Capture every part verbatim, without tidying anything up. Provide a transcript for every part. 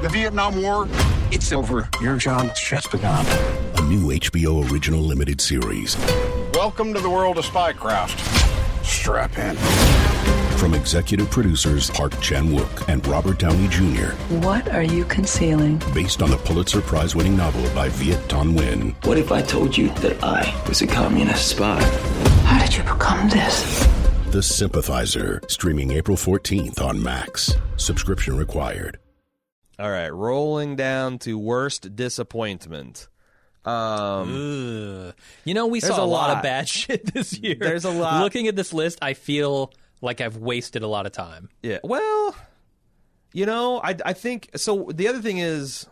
The Vietnam War, it's over. Your job has just begun. A new H B O original limited series. Welcome to the world of spycraft. Strap in. From executive producers Park Chan-wook and Robert Downey Junior What are you concealing? Based on the Pulitzer Prize-winning novel by Viet Thanh Nguyen. What if I told you that I was a communist spy? How did you become this? The Sympathizer, streaming April fourteenth on Max. Subscription required. All right, rolling down to worst disappointment. Um, Ugh. You know, we saw a, a lot. lot of bad shit this year. There's a lot. Looking at this list, I feel like I've wasted a lot of time. Yeah. Well, you know, I I think so. The other thing is,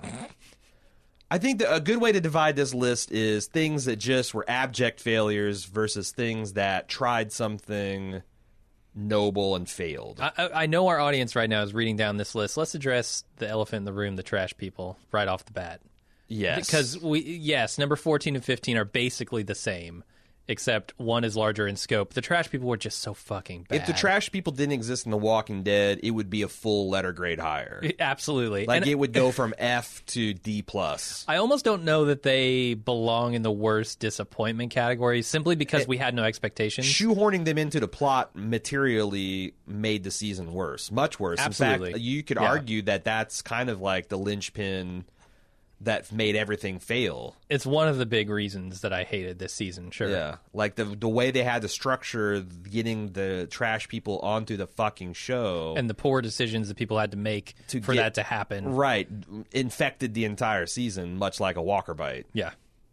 I think that a good way to divide this list is things that just were abject failures versus things that tried something noble and failed. I, I know our audience right now is reading down this list. Let's address the elephant in the room, the trash people, right off the bat. Yes. Because, we yes, number fourteen and fifteen are basically the same, except one is larger in scope. The trash people were just so fucking bad. If the trash people didn't exist in The Walking Dead, it would be a full letter grade higher. Absolutely. Like, and it would go from F to D plus. I almost don't know that they belong in the worst disappointment category, simply because it, we had no expectations. Shoehorning them into the plot materially made the season worse, much worse. Absolutely. In fact, you could yeah. argue that that's kind of like the linchpin that made everything fail. It's one of the big reasons that I hated this season, sure. Yeah, like the the way they had to structure getting the trash people onto the fucking show. And the poor decisions that people had to make to for get, that to happen. Right, infected the entire season, much like a Walker bite. Yeah.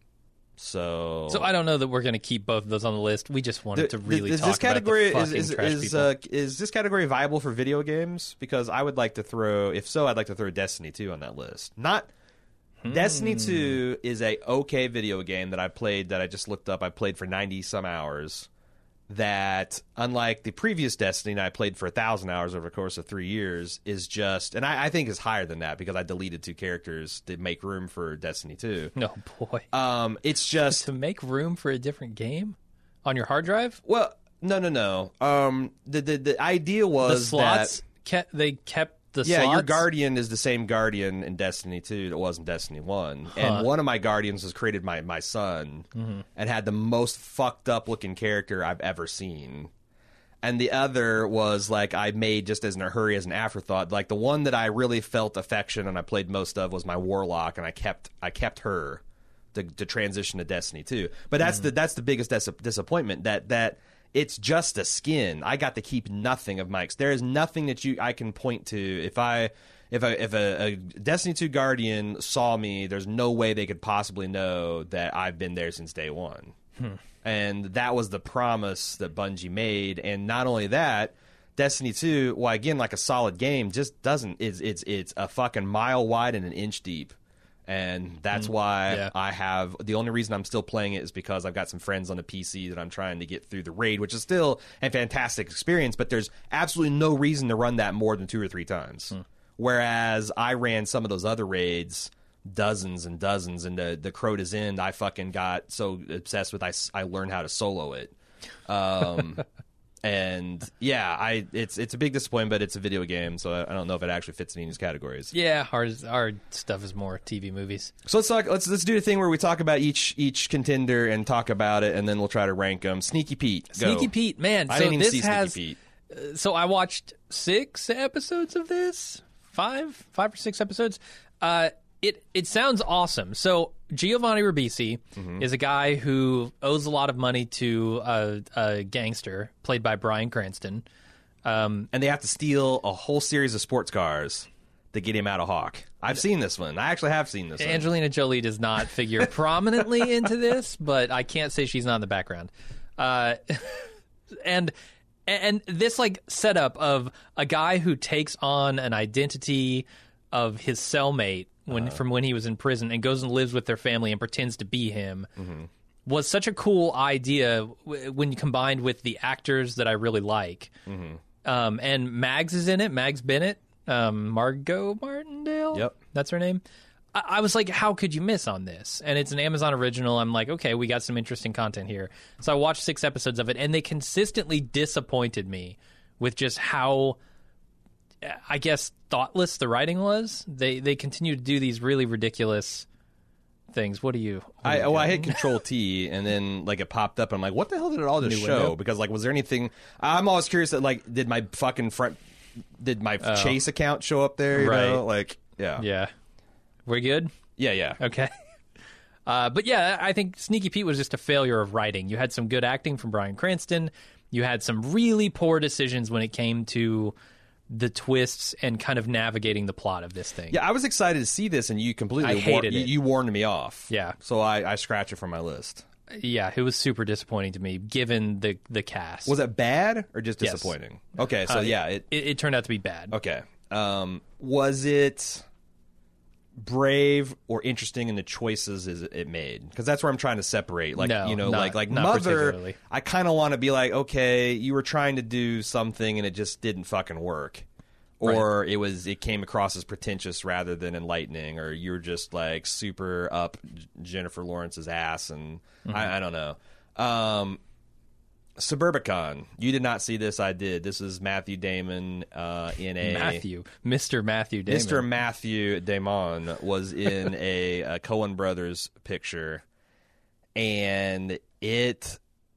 So So I don't know that we're going to keep both of those on the list. We just wanted the, to really the, talk this category about the is fucking is trash is, people. uh, is this category viable for video games? Because I would like to throw, if so, I'd like to throw Destiny two on that list. Not Hmm. Destiny two is a okay video game that I played, that I just looked up. I played for ninety some hours. That, unlike the previous Destiny I played for one thousand hours over the course of three years, is just, and I, I think is higher than that because I deleted two characters to make room for Destiny two. No, boy. Um, it's just... to make room for a different game? On your hard drive? Well, no, no, no. Um, the, the, the idea was the slots that... Kept, they kept the yeah, slots? Your Guardian is the same Guardian in Destiny two that was in Destiny one. Huh. And one of my Guardians was created by my son mm-hmm. and had the most fucked up looking character I've ever seen. And the other was like I made just as in a hurry as an afterthought. Like the one that I really felt affection and I played most of was my Warlock, and I kept I kept her to, to transition to Destiny two. But that's mm-hmm. the that's the biggest dis- disappointment that that. It's just a skin. I got to keep nothing of Mike's. There is nothing that you I can point to. If I, if I, if a, a Destiny two Guardian saw me, there's no way they could possibly know that I've been there since day one. Hmm. And that was the promise that Bungie made. And not only that, Destiny two, well, again, like a solid game, just doesn't. It's it's it's a fucking mile wide and an inch deep. And that's mm, why yeah. I have the only reason I'm still playing it is because I've got some friends on the P C that I'm trying to get through the raid, which is still a fantastic experience, but there's absolutely no reason to run that more than two or three times. Mm. Whereas I ran some of those other raids dozens and dozens, and the, the Crota's End, I fucking got so obsessed with I, I learned how to solo it. Um, and yeah, I it's it's a big disappointment, but it's a video game, so I don't know if it actually fits in these categories. Yeah, our our stuff is more T V movies. So let's talk. Let's let's do a thing where we talk about each each contender and talk about it, and then we'll try to rank them. Sneaky Pete, go. Sneaky Pete, man. I so didn't even this see has, Sneaky Pete. Uh, so I watched six episodes of this, five, five or six episodes. Uh, it it sounds awesome. So Giovanni Ribisi mm-hmm. is a guy who owes a lot of money to a, a gangster played by Bryan Cranston. Um, and they have to steal a whole series of sports cars to get him out of Hawk. I've seen this one. I actually have seen this one. Angelina Jolie does not figure prominently into this, but I can't say she's not in the background. Uh, and and this like setup of a guy who takes on an identity of his cellmate when uh, from when he was in prison and goes and lives with their family and pretends to be him mm-hmm. was such a cool idea w- when combined with the actors that I really like. Mm-hmm. Um, and Mags is in it, Mags Bennett, um, Margot Martindale. Yep. That's her name. I-, I was like, how could you miss on this? And it's an Amazon original. I'm like, okay, we got some interesting content here. So I watched six episodes of it, and they consistently disappointed me with just how I guess, thoughtless the writing was. They they continue to do these really ridiculous things. What do you? What I are you well, I doing? hit Control T, and then like it popped up. And I'm like, what the hell did it all just New show? window? Because like, was there anything? I'm always curious that like, did my fucking front, did my Oh. Chase account show up there? You Right. know? Like, yeah, Yeah. We're good? yeah, yeah. Okay. Uh, but yeah, I think Sneaky Pete was just a failure of writing. You had some good acting from Bryan Cranston. You had some really poor decisions when it came to the twists and kind of navigating the plot of this thing. Yeah, I was excited to see this, and you completely I hated war- it. You, you warned me off. Yeah. so I, I scratch it from my list. Yeah, it was super disappointing to me, given the the cast. Was it bad or just Yes. disappointing? Okay, so Uh, yeah, it it, it turned out to be bad. okay. Um, was it brave or interesting in the choices is it made? Because that's where I'm trying to separate. Like No, you know, not- like like not Mother. particularly. I kind of want to be like, okay, you were trying to do something and it just didn't fucking work. Or it was it came across as pretentious rather than enlightening, or you were just like super up J- Jennifer Lawrence's ass, and Mm-hmm. I, I don't know. Um, Suburbicon, you did not see this. I did. This is Matthew Damon uh, in a Matthew, Mister Matthew Damon. Mister Matthew Damon was in a, a Coen Brothers picture, and it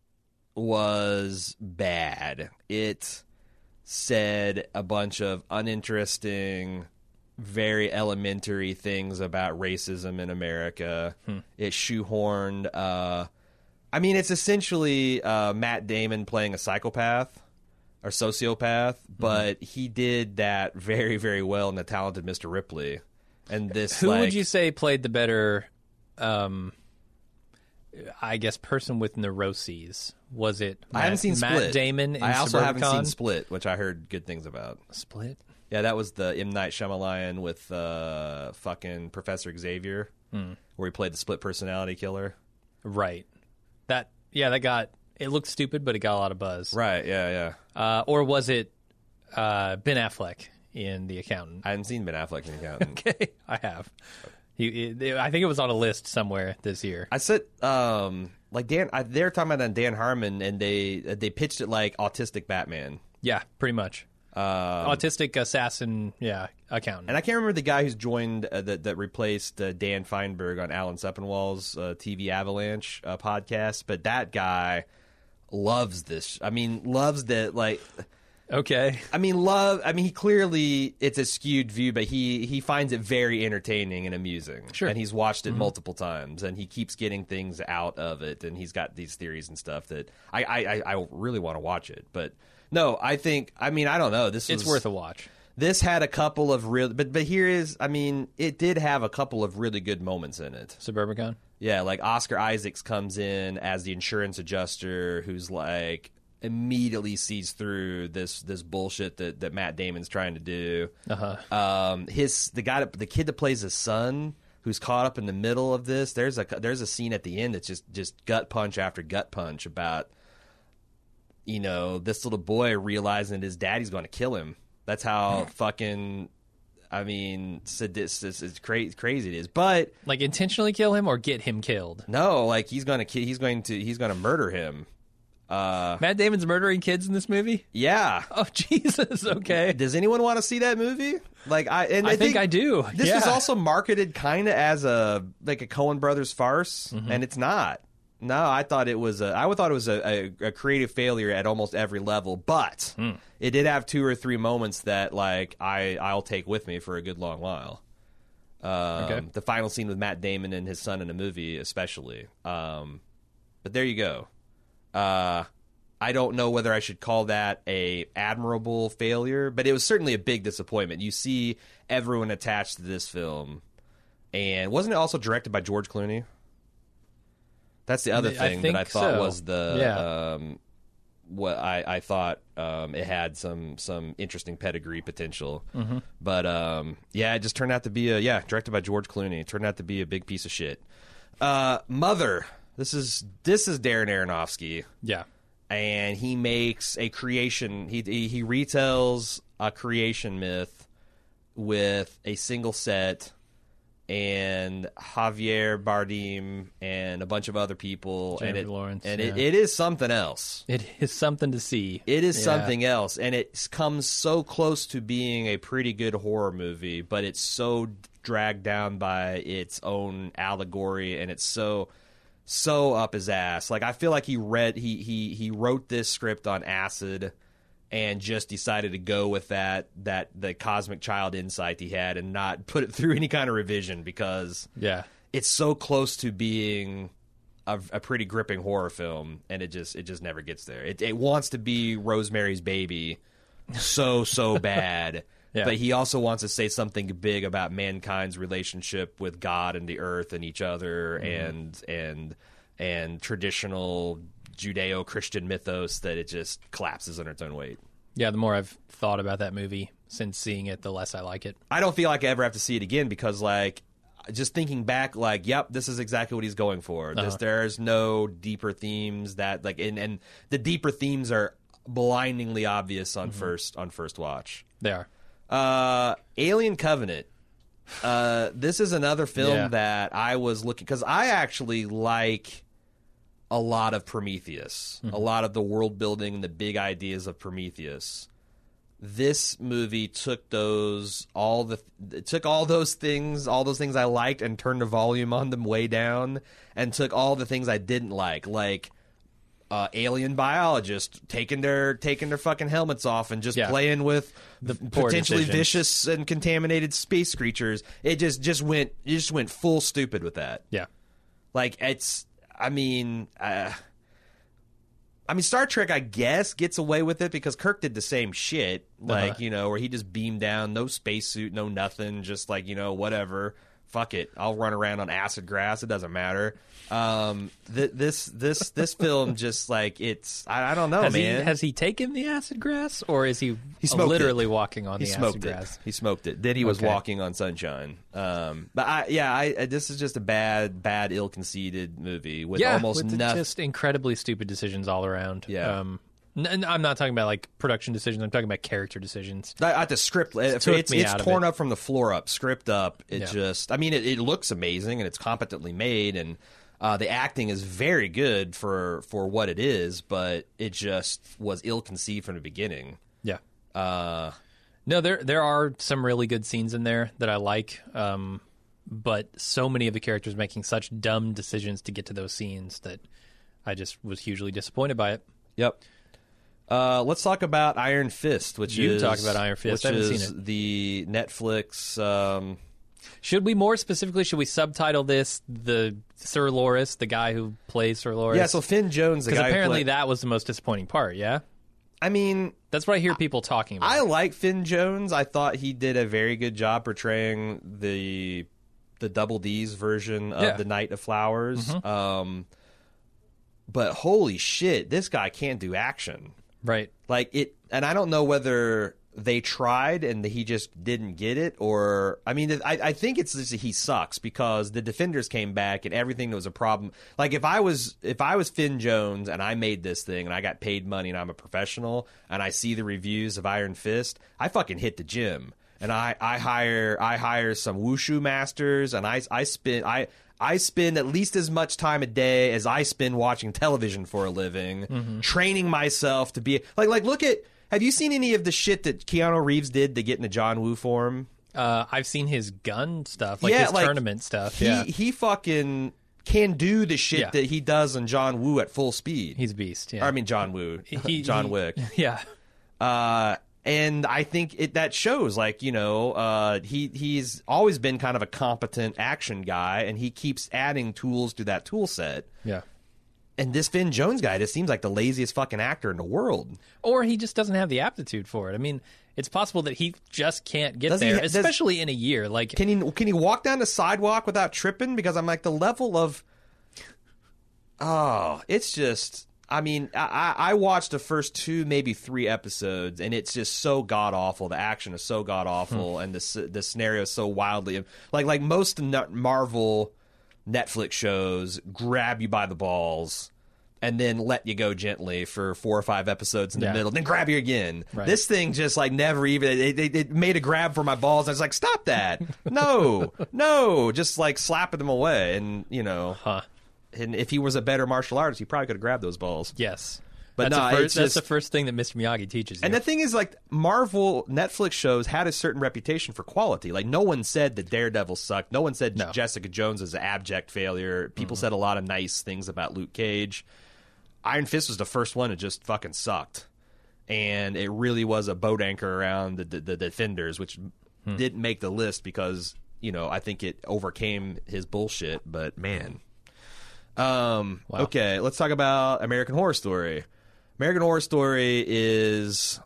was bad. It said a bunch of uninteresting, very elementary things about racism in America. Hmm. It shoehorned. Uh, I mean, it's essentially uh, Matt Damon playing a psychopath or sociopath, but he did that very, very well in The Talented Mister Ripley. And this, Who like, would you say played the better, um, I guess, person with neuroses? Was it Matt, I haven't seen Matt Split. Damon in I also haven't Suburbicon? seen Split, which I heard good things about. Split? Yeah, that was the M. Night Shyamalan with uh, fucking Professor Xavier, Hmm. where he played the split personality killer. Right. That, yeah, that got, it looked stupid, but it got a lot of buzz. Right, yeah, yeah. Uh, or was it uh, Ben Affleck in The Accountant? I hadn't seen Ben Affleck in The Accountant. Okay, I have. He, it, I think it was on a list somewhere this year. I said, um, like Dan, I, they were talking about it on Dan Harmon, and they they pitched it like autistic Batman. Yeah, pretty much. Um, Autistic assassin, yeah, accountant. and I can't remember the guy who's joined uh, that that replaced uh, Dan Feinberg on Alan Sepinwall's uh, T V Avalanche uh, podcast, but that guy loves this. I mean, loves that like. Okay. I mean, love. I mean, he clearly it's a skewed view, but he he finds it very entertaining and amusing. Sure. And he's watched it multiple times, and he keeps getting things out of it, and he's got these theories and stuff that I I, I, I really want to watch it. But no, I think I mean I don't know. This It's was, worth a watch. This had a couple of real, but but here is I mean it did have a couple of really good moments in it. Suburbicon? Yeah, like Oscar Isaacs comes in as the insurance adjuster who's like immediately sees through this this bullshit that, that Matt Damon's trying to do. Uh-huh. Um, his the guy that, the kid that plays his son who's caught up in the middle of this. There's a there's a scene at the end that's just just gut punch after gut punch about you know this little boy realizing that his daddy's going to kill him. That's how fucking. I mean, sadistic, it's crazy, crazy it is, but Like intentionally kill him or get him killed? no, like he's gonna ki- he's going to he's going to murder him. Uh, Matt Damon's murdering kids in this movie? yeah. Oh, Jesus. Okay. Does anyone want to see that movie? Like I, and I think I do. This Yeah. was also marketed kind of as a like a Coen Brothers farce, Mm-hmm. and it's not. No, I thought it was. A, I thought it was a, a, a creative failure at almost every level, but Hmm. it did have two or three moments that like I I'll take with me for a good long while. Um, Okay. The final scene with Matt Damon and his son in the movie, especially. Um, but there you go. Uh, I don't know whether I should call that a admirable failure, but it was certainly a big disappointment. You see everyone attached to this film, and wasn't it also directed by George Clooney? That's the other I thing think that I thought so. was the Yeah. um, what I, I thought um, it had some some interesting pedigree potential, Mm-hmm. but um, yeah, it just turned out to be a yeah directed by George Clooney. It turned out to be a big piece of shit. Uh, Mother. This is this is Darren Aronofsky, Yeah. and he makes a creation. He he, he retells a creation myth with a single set and Javier Bardem and a bunch of other people. Jennifer and it, Lawrence, and yeah. it, it is something else. It is something to see. It is Yeah. something else, and it comes so close to being a pretty good horror movie, but it's so dragged down by its own allegory, and it's so so up his ass. Like I feel like he read he he he wrote this script on acid and just decided to go with that that the cosmic child insight he had and not put it through any kind of revision because Yeah. it's so close to being a, a pretty gripping horror film, and it just it just never gets there. It, it wants to be Rosemary's Baby so so bad. Yeah. But he also wants to say something big about mankind's relationship with God and the earth and each other, Mm-hmm. and and and traditional Judeo-Christian mythos that it just collapses under its own weight. Yeah, the more I've thought about that movie since seeing it, the less I like it. I don't feel like I ever have to see it again because, like, just thinking back, like, yep, this is exactly what he's going for. Uh-huh. This, there's no deeper themes that, like, and, and the deeper themes are blindingly obvious on Mm-hmm. first on first watch. They are. Uh, Alien Covenant. Uh, this is another film Yeah. that I was looking because I actually like a lot of Prometheus, Mm-hmm. a lot of the world building, the big ideas of Prometheus. This movie took those all the it took all those things, all those things I liked, and turned the volume on them way down, and took all the things I didn't like, like uh, alien biologists taking their taking their fucking helmets off and just Yeah. playing with The poor potentially decisions. vicious and contaminated space creatures. It just just went it just went full stupid with that. Yeah. Like it's, I mean, uh, I mean, Star Trek, I guess, gets away with it because Kirk did the same shit. Like, Uh-huh. you know, where he just beamed down, no spacesuit, no nothing, just like, you know, whatever. Fuck it, I'll run around on acid grass. It doesn't matter. Um, th- this this this film just like it's, I, I don't know, has man. he has he taken the acid grass, or is he, He smoked literally it. walking on He the smoked acid it. grass? He smoked it. Then he was Okay. walking on sunshine. Um, but I, yeah, I, I this is just a bad, bad, ill-conceited movie with Yeah, almost with nothing. just incredibly stupid decisions all around. Yeah. Um, n- n- I'm not talking about like production decisions. I'm talking about character decisions. I, I, the script, it, took it's me it's out of torn it. up from the floor up, script up. It Yeah. just, I mean, it, it looks amazing and it's competently made, and uh, the acting is very good for for what it is, but it just was ill-conceived from the beginning. Yeah. Uh, No, there there are some really good scenes in there that I like, um, but so many of the characters making such dumb decisions to get to those scenes that I just was hugely disappointed by it. Yep. Uh, let's talk about Iron Fist, which You is talk about Iron Fist. which I haven't is seen the Netflix. Um, Should we more specifically, should we subtitle this the Sir Loris, the guy who plays Sir Loris? yeah, so Finn Jones, the because guy who apparently played- that was the most disappointing part, yeah? I mean, That's what I hear people talking about. I like Finn Jones. I thought he did a very good job portraying the the Double D's version of Yeah. the Knight of Flowers. Um, but holy shit, this guy can't do action. right. Like it, and I don't know whether they tried and he just didn't get it, or I mean, I, I think it's just that he sucks because the Defenders came back and everything that was a problem. Like if I was if I was Finn Jones and I made this thing and I got paid money and I'm a professional and I see the reviews of Iron Fist, I fucking hit the gym and I, I hire I hire some wushu masters and I I spend I. I spend at least as much time a day as I spend watching television for a living, training myself to be like like look at. Have you seen any of the shit that Keanu Reeves did to get into John Woo form? Uh, I've seen his gun stuff, like Yeah, his like, tournament stuff. He yeah. he fucking can do the shit Yeah. that he does in John Woo at full speed. He's a beast. Yeah. Or, I mean John Woo, He- John he- Wick. Yeah. Uh, and I think it that shows, like, you know, uh, he he's always been kind of a competent action guy, and he keeps adding tools to that tool set. Yeah. And this Finn Jones guy just seems like the laziest fucking actor in the world. Or he just doesn't have the aptitude for it. I mean, it's possible that he just can't get Does he there, ha- does- especially in a year. Like, Can he can he walk down the sidewalk without tripping? Because I'm like the level of, oh, it's just. I mean, I, I watched the first two, maybe three episodes, and it's just so god awful. The action is so god awful, and the s- the scenario is so wildly like like most n- Marvel Netflix shows grab you by the balls, and then let you go gently for four or five episodes in the Yeah. middle, then grab you again. Right. This thing just like never even it, it, it made a grab for my balls. I was like, stop that! No, no, just like slapping them away. And you know, Huh. and if he was a better martial artist, he probably could have grabbed those balls. Yes. But that's no, the first, it's that's just- the first thing that Mister Miyagi teaches you. And the thing is, like, Marvel Netflix shows had a certain reputation for quality. Like, no one said that Daredevil sucked. No one said No. Jessica Jones is an abject failure. People said a lot of nice things about Luke Cage. Iron Fist was the first one that just fucking sucked. And it really was a boat anchor around the, the, the Defenders, which didn't make the list because, you know, I think it overcame his bullshit. But, man. Um, Wow. Okay, let's talk about American Horror Story. American Horror Story is,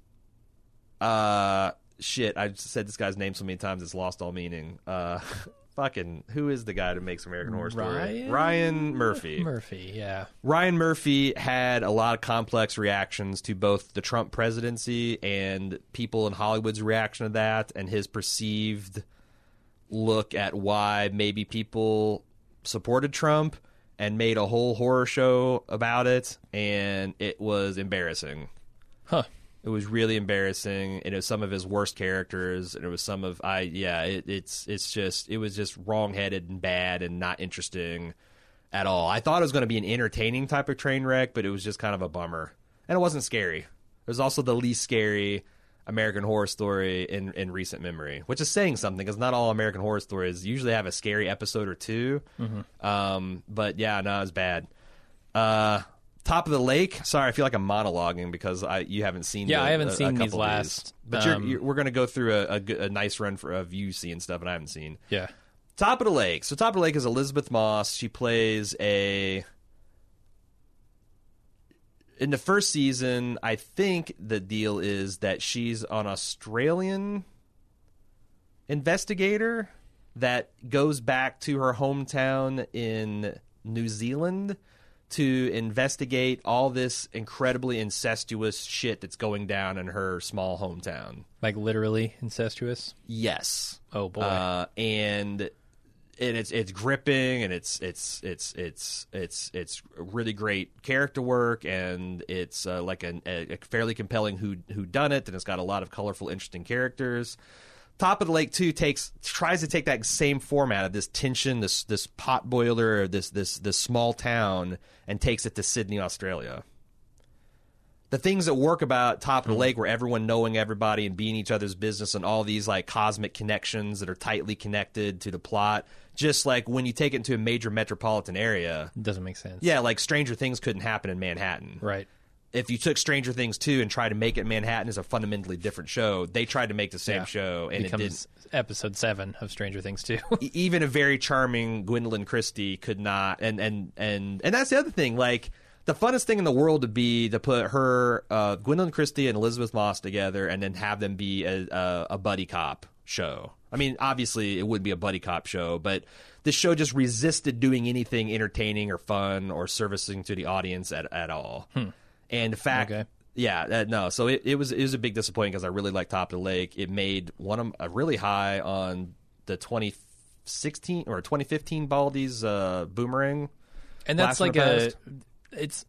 uh, shit. I've said this guy's name so many times it's lost all meaning. Uh, fucking, who is the guy that makes American Horror Story? Ryan? Ryan Murphy. Murphy, yeah. Ryan Murphy had a lot of complex reactions to both the Trump presidency and people in Hollywood's reaction to that, and his perceived look at why maybe people supported Trump and made a whole horror show about it, and it was embarrassing. Huh. It was really embarrassing, and it was some of his worst characters, and it was some of I yeah, it, it's it's just it was just wrong-headed and bad and not interesting at all. I thought it was going to be an entertaining type of train wreck, but it was just kind of a bummer, and it wasn't scary. It was also the least scary American Horror Story in, in recent memory, which is saying something because not all American Horror Stories usually have a scary episode or two. Mm-hmm. Um, but yeah, no, it was bad. Uh, Top of the Lake. Sorry, I feel like I'm monologuing because I you haven't seen. Yeah, the, I haven't a, seen a couple these of last, but you're, um, you're, we're going to go through a, a, good- a nice run for, of you seeing stuff, and I haven't seen. Yeah. Top of the Lake. So Top of the Lake is Elizabeth Moss. She plays a. In the first season, I think the deal is that she's an Australian investigator that goes back to her hometown in New Zealand to investigate all this incredibly incestuous shit that's going down in her small hometown. Like literally incestuous? Yes. Oh, boy. Uh, and and it's it's gripping, and it's it's it's it's it's it's really great character work, and it's uh, like an, a, a fairly compelling who who done it, and it's got a lot of colorful, interesting characters. Top of the Lake two takes tries to take that same format of this tension, this this pot boiler, this this this small town, and takes it to Sydney, Australia. The things that work about Top of the Lake, where everyone knowing everybody and being each other's business, and all these like cosmic connections that are tightly connected to the plot, just like when you take it into a major metropolitan area. It doesn't make sense. Yeah, like Stranger Things couldn't happen in Manhattan. Right. If you took Stranger Things two and tried to make it Manhattan as a fundamentally different show, they tried to make the same Yeah. show, and it didn't. Becomes episode seven of Stranger Things two. E- even a very charming Gwendolyn Christie could not, and and and and that's the other thing. Like, the funnest thing in the world would be to put her, uh, Gwendolyn Christie and Elizabeth Moss together, and then have them be a, a, a buddy cop show. I mean, obviously, it would be a buddy cop show, but this show just resisted doing anything entertaining or fun or servicing to the audience at at all. Hmm. And in fact. Okay. Yeah, uh, no. So it, it was it was a big disappointment because I really liked Top of the Lake. It made one of a really high on the twenty sixteen or twenty fifteen Baldy's uh, Boomerang. And that's Blast from like the a Past. it's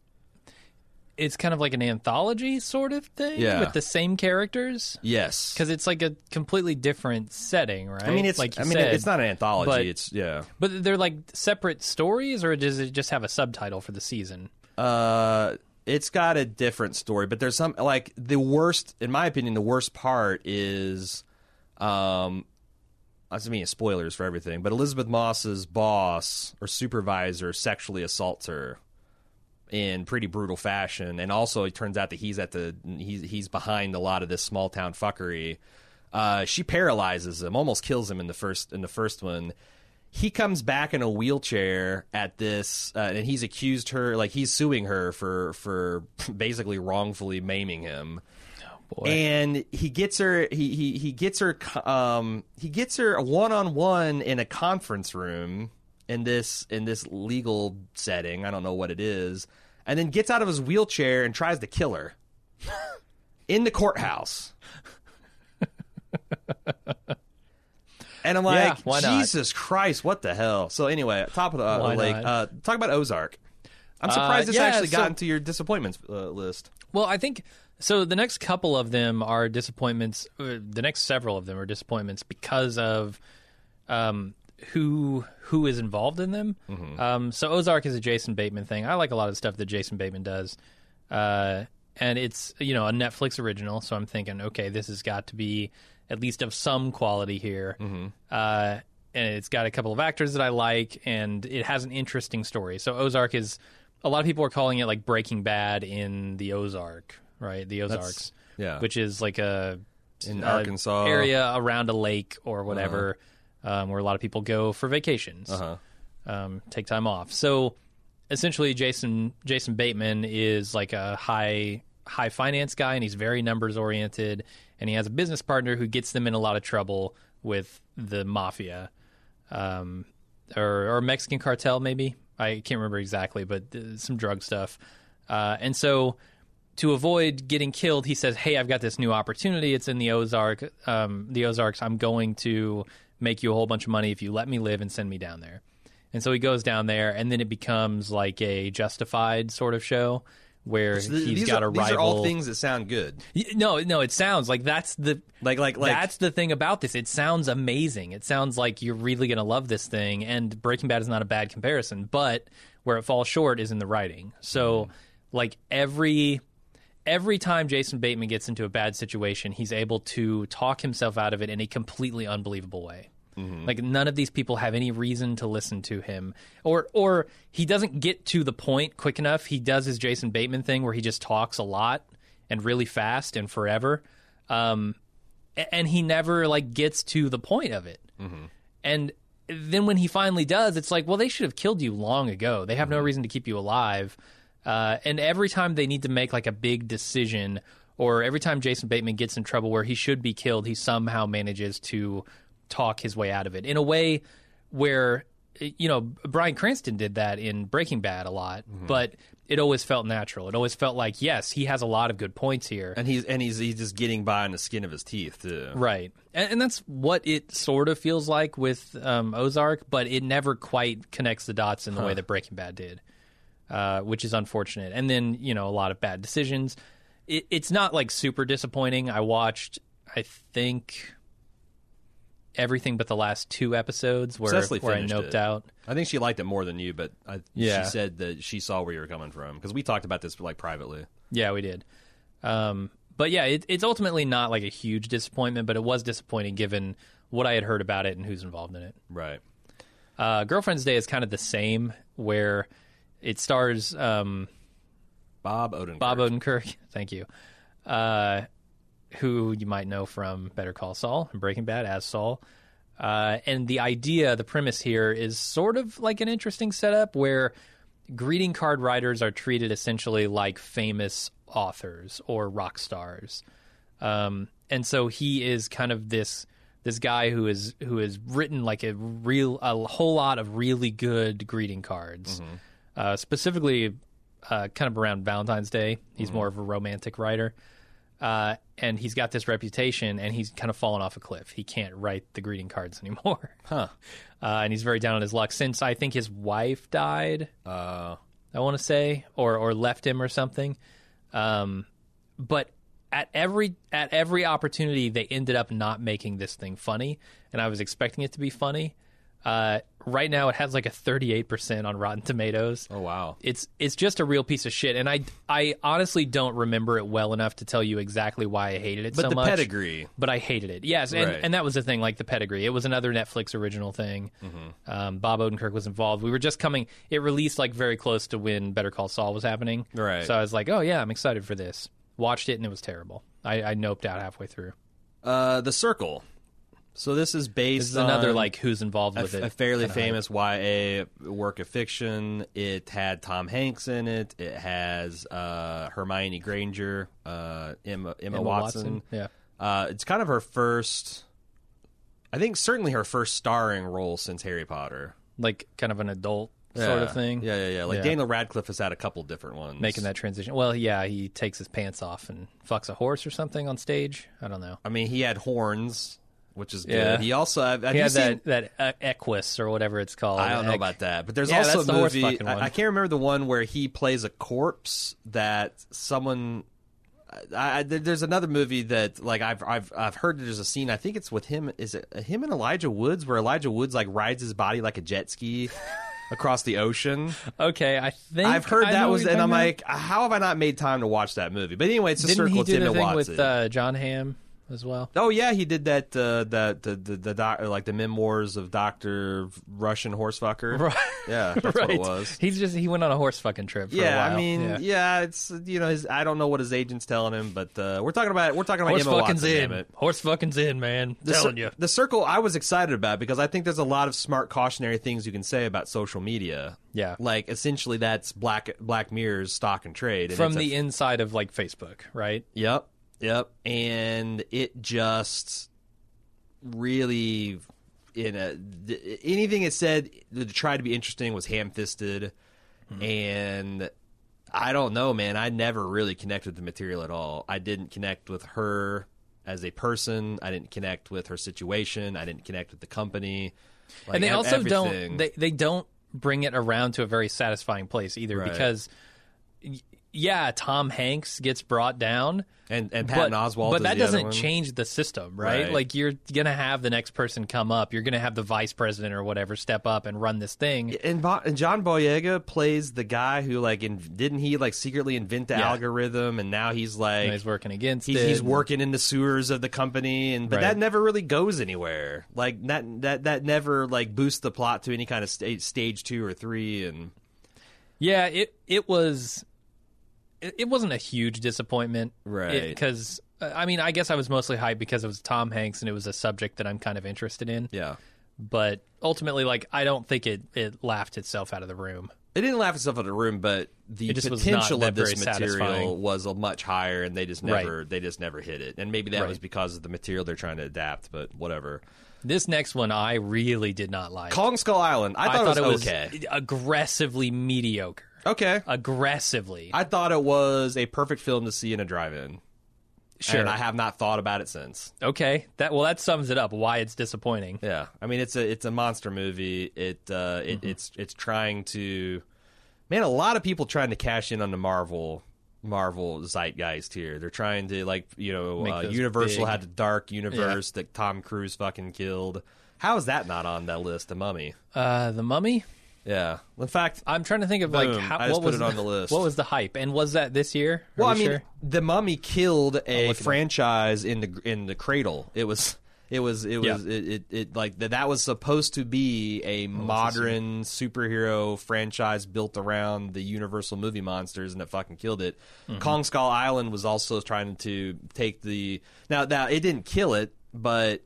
it's kind of like an anthology sort of thing Yeah. with the same characters Yes, because it's like a completely different setting, right? I mean it's like you I mean said, it's not an anthology. but- It's yeah. but they're like separate stories, or does it just have a subtitle for the season? Uh, it's got a different story, but there's some like the worst, in my opinion, the worst part is, um, I mean spoilers for everything, but Elizabeth Moss's boss or supervisor sexually assaults her in pretty brutal fashion, and also it turns out that he's at the he's he's behind a lot of this small town fuckery. Uh, she paralyzes him, almost kills him in the first in the first one. He comes back in a wheelchair at this, uh, and he's accused her, like he's suing her for for basically wrongfully maiming him. Boy. And he gets her, he he he gets her, um, he gets her a one on one in a conference room in this in this legal setting. I don't know what it is, and then gets out of his wheelchair and tries to kill her in the courthouse. And I'm Yeah, like, why not? Jesus Christ, what the hell? So anyway, top of the uh, Why lake. not? Uh, talk about Ozark. I'm surprised Uh, this yeah, actually got so- into your disappointments uh, list. Well, I think so. The next couple of them are disappointments. Uh, the next several of them are disappointments because of um, who who is involved in them. Mm-hmm. Um, so Ozark is a Jason Bateman thing. I like a lot of the stuff that Jason Bateman does, uh, and it's you know a Netflix original. So I'm thinking, okay, this has got to be at least of some quality here. Mm-hmm. Uh, and it's got a couple of actors that I like, and it has an interesting story. So Ozark is. A lot of people are calling it like Breaking Bad in the Ozark, right? The Ozarks, yeah. which is like a In a Arkansas. area around a lake or whatever, uh-huh. um, where a lot of people go for vacations, Uh-huh. um, take time off. So essentially, Jason Jason Bateman is like a high high finance guy, and he's very numbers oriented, and he has a business partner who gets them in a lot of trouble with the mafia, um, or, or Mexican cartel, maybe. I can't remember exactly, but uh, some drug stuff. Uh, and so to avoid getting killed, he says, hey, I've got this new opportunity. It's in the Ozark, um, the Ozarks. I'm going to make you a whole bunch of money if you let me live and send me down there. And so he goes down there, and then it becomes like a Justified sort of show where So th- he's these got are, a These rival. are all things that sound good. Y- No, no, it sounds like that's the Like, like, like. that's the thing about this. It sounds amazing. It sounds like you're really going to love this thing. And Breaking Bad is not a bad comparison, but where it falls short is in the writing. So, Mm. like every every time Jason Bateman gets into a bad situation, he's able to talk himself out of it in a completely unbelievable way. Mm-hmm. Like none of these people have any reason to listen to him, or or he doesn't get to the point quick enough. He does his Jason Bateman thing where he just talks a lot and really fast and forever, um, a- and he never like gets to the point of it. Mm-hmm. And then when he finally does, it's like, well, they should have killed you long ago. They have no reason to keep you alive. Uh, and every time they need to make like a big decision, or every time Jason Bateman gets in trouble where he should be killed, he somehow manages to talk his way out of it in a way where, you know, Bryan Cranston did that in Breaking Bad a lot, Mm-hmm. but it always felt natural. It always felt like, yes, he has a lot of good points here. And he's and he's he's just getting by on the skin of his teeth too. Right. And, and that's what it sort of feels like with um, Ozark, but it never quite connects the dots in the Huh. way that Breaking Bad did, uh, which is unfortunate. And then, you know, a lot of bad decisions. It, it's not like super disappointing. I watched, I think, everything but the last two episodes where, Cecily where I finished noped it. out. I think she liked it more than you, but I, Yeah. she said that she saw where you were coming from because we talked about this like privately. Yeah, we did. Um, but yeah, it, it's ultimately not like a huge disappointment, but it was disappointing given what I had heard about it and who's involved in it. Right. Uh, Girlfriend's Day is kind of the same, where it stars um, Bob Odenkirk. Bob Odenkirk, thank you, uh, who you might know from Better Call Saul and Breaking Bad as Saul. Uh, and the idea, the premise here is sort of like an interesting setup where greeting card writers are treated essentially like famous authors or rock stars. Um, and so he is kind of this this guy who is who has written like a real a whole lot of really good greeting cards, Mm-hmm. uh, specifically uh, kind of around Valentine's Day. He's Mm-hmm. more of a romantic writer. Uh, and he's got this reputation, and he's kind of fallen off a cliff. He can't write the greeting cards anymore. Huh. Uh, and he's very down on his luck since I think his wife died, Uh, I want to say, or or left him or something. Um, but at every at every opportunity, they ended up not making this thing funny, and I was expecting it to be funny. Uh, right now, it has like a thirty-eight percent on Rotten Tomatoes. oh wow. It's it's just a real piece of shit, and I, I honestly don't remember it well enough to tell you exactly why I hated it But so the much. pedigree. But I hated it. Yes, and, Right. and that was the thing, like the pedigree. It was another Netflix original thing. Mm-hmm. Um, Bob Odenkirk was involved. We were just coming. It released like very close to when Better Call Saul was happening. Right. So I was like, oh yeah, I'm excited for this. Watched it and it was terrible. I, I noped out halfway through. Uh, The Circle. So this is based This is another on like who's involved a, with it. a fairly kinda famous Y A work of fiction. It had Tom Hanks in it. It has uh, Hermione Granger, uh, Emma, Emma, Emma Watson. Watson, yeah. Uh, it's kind of her first, I think certainly her first starring role since Harry Potter. like kind of an adult sort Yeah. of thing. Yeah, yeah, yeah. Like Yeah. Daniel Radcliffe has had a couple different ones. Making that transition. Well, yeah, he takes his pants off and fucks a horse or something on stage. I don't know. I mean, he had horns which is good. Yeah. He also have, have He you had seen, that that uh, Equus or whatever it's called. I don't know Eq- about that, but there's Yeah, also that's a the horse movie. fucking one. I, I can't remember the one where he plays a corpse that someone. I, I, there's another movie that like I've I've I've heard there's a scene. I think it's with him. Is it him and Elijah Woods where Elijah Woods like rides his body like a jet ski across the ocean? Okay, I think I've heard I that know was, what and you're I'm talking like, how have I not made time to watch that movie? But anyway, it's a about. Didn't circle. he It's do him the and thing Watson. with uh, John Hamm as well? Oh yeah, he did that. Uh, that the the the doc, like the memoirs of Doctor Russian Horsefucker. Right. Yeah, that's right. what it was. He's just he went on a horse fucking trip. For a Yeah, while. I mean, yeah. yeah. it's you know, his, I don't know what his agent's telling him, but uh, we're talking about we're talking about horse Emma fucking's Watson. in. Damn it. Horse fucking's in, man. The, telling cir- you. the circle I was excited about because I think there's a lot of smart cautionary things you can say about social media. Yeah. like essentially that's Black Black Mirror's stock and trade and From it's a the inside of like Facebook, right? Yep, yep. And it just really, in a th- anything it said to try to be interesting was ham-fisted, mm-hmm. and I don't know, man. I never really connected with the material at all. I didn't connect with her as a person. I didn't connect with her situation. I didn't connect with the company. Like, and they ev- also everything. don't they they don't bring it around to a very satisfying place either Right. because y- yeah, Tom Hanks gets brought down. And and Patton but, Oswalt, but is that the other doesn't one. change the system, right? Right. Like you're gonna have the next person come up, you're gonna have the vice president or whatever step up and run this thing. And, Bo- and John Boyega plays the guy who like in, didn't he like secretly invent the Yeah. algorithm, and now he's like And he's working against he's, it. he's working in the sewers of the company, and but Right. that never really goes anywhere. Like that that that never like boosts the plot to any kind of sta- stage two or three. And Yeah, it it was it, it wasn't a huge disappointment, Right. Because I mean, I guess I was mostly hyped because it was Tom Hanks and it was a subject that I'm kind of interested in. yeah, But ultimately, like, I don't think it, it laughed itself out of the room. it didn't laugh itself out of the room, but the It just was potential not of this that very material satisfying. was a much higher, and they just never Right. they just never hit it. And maybe that Right. was because of the material they're trying to adapt, but whatever. This next one, I really did not like. Kong Skull Island, I thought, I it was okay. aggressively mediocre. Okay, Aggressively. I thought it was a perfect film to see in a drive-in. Sure. And I have not thought about it since. Okay. That well, that sums it up. Why it's disappointing. Yeah, I mean it's a it's a monster movie. It uh, it Mm-hmm. it's it's trying to, man. A lot of people trying to cash in on the Marvel Marvel zeitgeist here. They're trying to like you know Make uh, those Universal big- had the Dark Universe that Tom Cruise fucking killed. How is that not on that list? The Mummy. Uh, the Mummy. Yeah. In fact, I'm trying to think of like Boom. how, I just what put was it on the list. What was the hype? And was that this year? Are well, I we mean, sure? The Mummy killed a look it up. franchise in the in the cradle. It was. It was it was Yeah. it, it, it like that that was supposed to be a modern superhero franchise built around the Universal movie monsters, and it fucking killed it. Mm-hmm. Kong Skull Island was also trying to take the now now it didn't kill it, but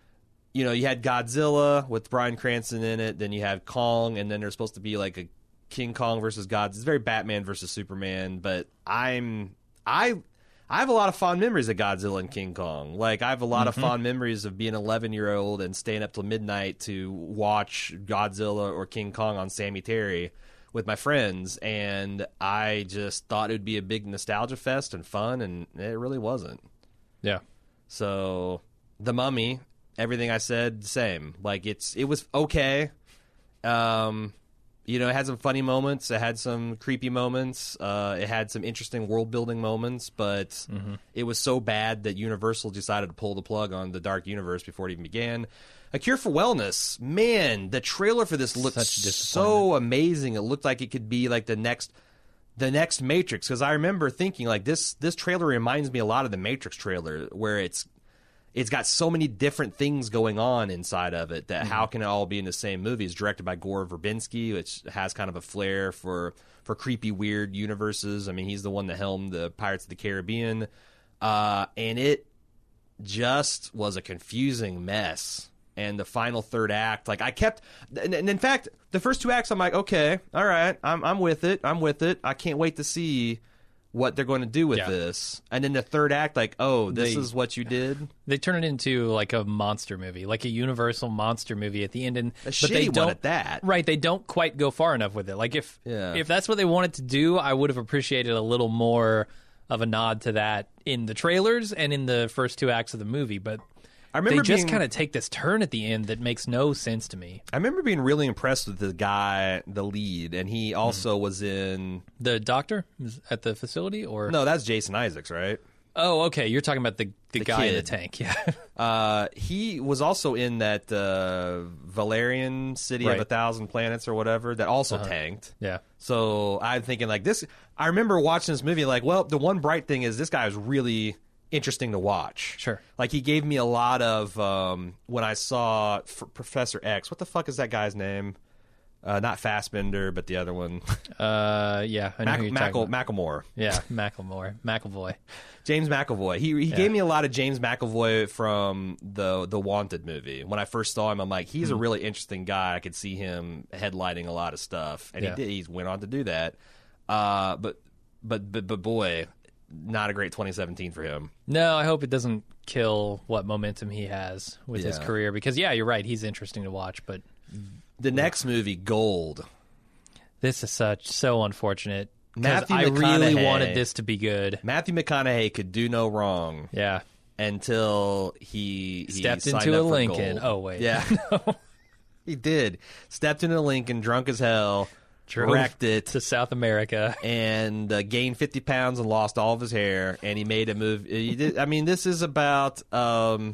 you know you had Godzilla with Bryan Cranston in it, then you had Kong, and then there's supposed to be like a King Kong versus Godzilla. It's very Batman versus Superman, but I'm I. I have a lot of fond memories of Godzilla and King Kong. Like, I have a lot Mm-hmm. of fond memories of being an eleven-year-old and staying up till midnight to watch Godzilla or King Kong on Sammy Terry with my friends. And I just thought it would be a big nostalgia fest and fun, and it really wasn't. Yeah. So, The Mummy, everything I said, same. Like, it's it was okay. Um... You know, it had some funny moments. It had some creepy moments. Uh, it had some interesting world-building moments, but Mm-hmm. it was so bad that Universal decided to pull the plug on the Dark Universe before it even began. A Cure for Wellness. Man, the trailer for this looked Such a so amazing. It looked like it could be like the next the next Matrix, because I remember thinking, like, this this trailer reminds me a lot of the Matrix trailer, where it's It's got so many different things going on inside of it that how can it all be in the same movie? It's directed by Gore Verbinski, which has kind of a flair for for creepy, weird universes. I mean, he's the one that helmed the Pirates of the Caribbean. Uh, and it just was a confusing mess. And the final third act, like I kept, and, and in fact, the first two acts, I'm like, okay, all right, I'm I'm with it, I'm with it. I can't wait to see what they're going to do with Yeah. this. And then the third act, like, oh, this They- is what you did. They turn it into like a monster movie, like a Universal monster movie at the end, and A but shitty they one don't at that. right. They don't quite go far enough with it. Like if Yeah. if that's what they wanted to do, I would have appreciated a little more of a nod to that in the trailers and in the first two acts of the movie. But I remember they just being- kind of take this turn at the end that makes no sense to me. I remember being really impressed with the guy, the lead, and he also Mm-hmm. was in. The doctor is at the facility, or No, that's Jason Isaacs, right? oh, okay, you're talking about the the, The guy in the kid. tank, yeah. Uh, he was also in that uh, Valerian City Right. of a Thousand Planets or whatever that also tanked. Yeah. So I'm thinking like this. I remember watching this movie like, well, the one bright thing is this guy was really interesting to watch. Sure. Like he gave me a lot of um, when I saw F- Professor X. What the fuck is that guy's name? Uh, not Fassbender, but the other one. Uh, yeah, I know Mac- who you're talking Mackle- about. Macklemore. Yeah, Macklemore, McAvoy. James McAvoy. He he gave me a lot of James McAvoy from the the Wanted movie. When I first saw him, I'm like, he's a Hmm. really interesting guy. I could see him headlining a lot of stuff, and Yeah. he did. He went on to do that. Uh, but but but but boy, not a great twenty seventeen for him. No, I hope it doesn't kill what momentum he has with his Yeah. career, because yeah, you're right, he's interesting to watch, but The next movie, Gold. this is such so unfortunate. 'Cause Matthew I really McConaughey. wanted this to be good. Matthew McConaughey could do no wrong Yeah. until he, he Stepped signed into up a for Lincoln. Gold. Oh, wait. Yeah. He did. Stepped into a Lincoln, drunk as hell, Drove wrecked it. to South America. and uh, gained fifty pounds and lost all of his hair. And he made a move. He did, I mean, this is about. Um,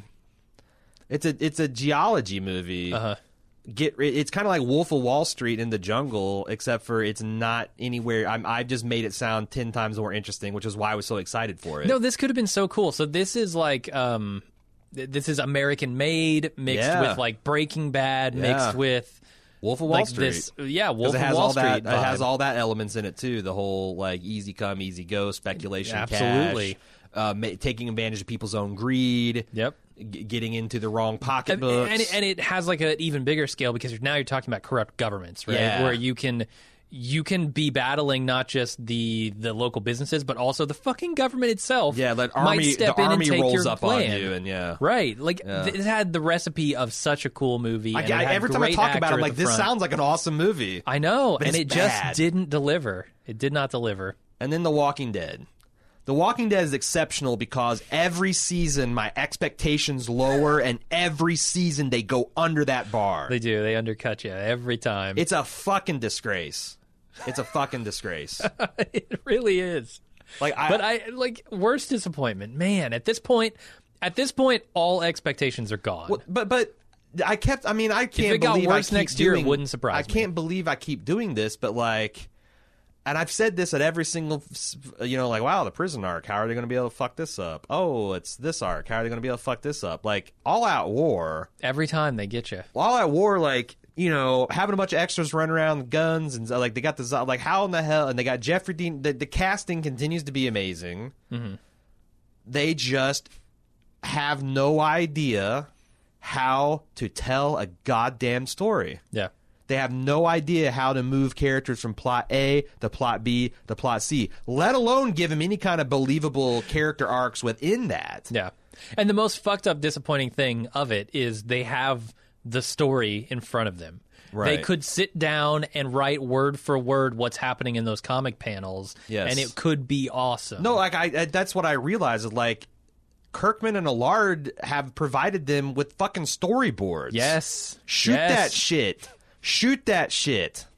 it's a it's a geology movie. Uh-huh. Get ri- it's kind of like Wolf of Wall Street in the jungle, except for it's not anywhere. I'm, I just made it sound ten times more interesting, which is why I was so excited for it. No, this could have been so cool. So this is like um th- this is American Made mixed Yeah. with like Breaking Bad Yeah. mixed with Wolf of Wall like Street. this yeah, 'Cause Wolf it of has Wall all Street. that. It has vibe. all that elements in it too. The whole like easy come, easy go speculation, Absolutely. cash, uh, ma- taking advantage of people's own greed. Yep. G- getting into the wrong And, pocketbooks. and, it, and it has like an even bigger scale because you're, now you're talking about corrupt governments, right? Yeah. Where you can you can be battling not just the the local businesses, but also the fucking government itself. yeah, that might army. step The in and army take rolls your up plan. on you, and yeah. Right, like Yeah. th- it had the recipe of such a cool movie. I, and it I- had every time I great talk about it, actor I'm at like, the this front. sounds like an awesome movie. I know, But and it's it just bad. didn't deliver. It did not deliver. And then The Walking Dead. The Walking Dead is exceptional because every season my expectations lower, and every season they go under that bar. They do. They undercut you every time. It's a fucking disgrace. It's a fucking disgrace. it really is. Like, I, But I like worst disappointment, man. At this point, at this point, all expectations are gone. Well, but but I kept. I mean, I can't it got believe worse I keep next year, it doing- wouldn't surprise I me. can't believe I keep doing this, but like, and I've said this at every single, you know, like, wow, the prison arc. How are they going to be able to fuck this up? Oh, it's this arc. How are they going to be able to fuck this up? Like, All Out War. Every time they get you. All Out War, like, you know, having a bunch of extras run around with guns and like they got the zo- like how in the hell, and they got Jeffrey Dean. The, the casting continues to be amazing. Mm-hmm. They just have no idea how to tell a goddamn story. Yeah. They have no idea how to move characters from plot A to plot B to plot C, let alone give them any kind of believable character arcs within that. Yeah. And the most fucked up, disappointing thing of it is they have the story in front of them. They Right. could sit down and write word for word what's happening in those comic panels, Yes. and it could be awesome. No, like I, I that's what I realized is like Kirkman and Allard have provided them with fucking storyboards. Yes. Shoot Yes. that shit. Shoot that shit.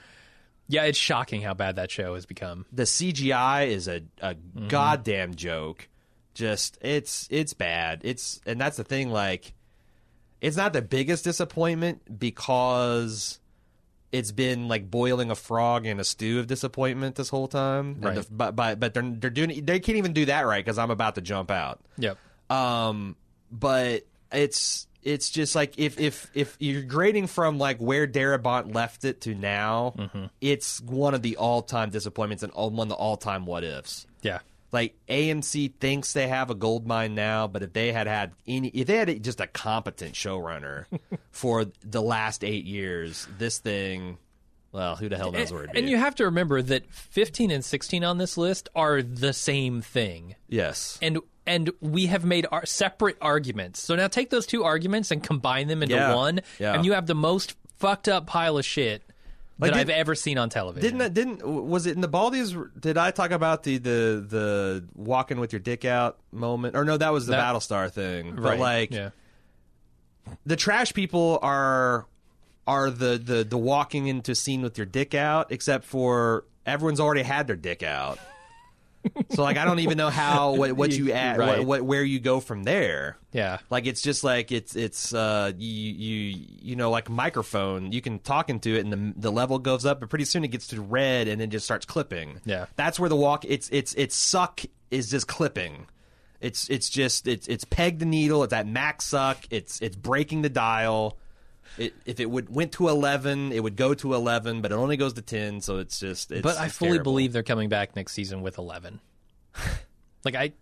Yeah, it's shocking how bad that show has become. The C G I is a, a Mm-hmm. goddamn joke. Just it's it's bad. It's and that's the thing, like it's not the biggest disappointment because it's been like boiling a frog in a stew of disappointment this whole time. And Right. the- but but but they're they're doing they can't even do that right because I'm about to jump out. Yep. Um, but it's it's just like if if if you're grading from like where Darabont left it to now, Mm-hmm. it's one of the all time disappointments and all- one of the all time what ifs. Yeah. Like A M C thinks they have a gold mine now, but if they had had any, if they had just a competent showrunner for the last eight years, this thing, well, who the hell knows where it'd be? And you have to remember that fifteen and sixteen on this list are the same thing. yes, And and we have made our separate arguments. So now take those two arguments and combine them into Yeah. one, Yeah. and you have the most fucked up pile of shit Like, that did- I've ever seen on television. Didn't that, didn't was it in the Baldies? Did I talk about the the the walking with your dick out moment? Or no, that was the That- Battlestar thing. But Right, like, yeah. the trash people are are the, the, the walking into scene with your dick out, except for everyone's already had their dick out. So like I don't even know how what, what you add Right. what, what where you go from there. Yeah. Like it's just like it's it's uh you you you know like a microphone, you can talk into it and the the level goes up, but pretty soon it gets to red and then just starts clipping. Yeah. That's where the walk it's it's it's suck is just clipping. It's it's just it's it's pegged the needle, it's at max suck, it's it's breaking the dial. It, if it would went to eleven, it would go to eleven, but it only goes to ten, so it's just. It's, But I it's fully terrible. believe they're coming back next season with eleven. Like I,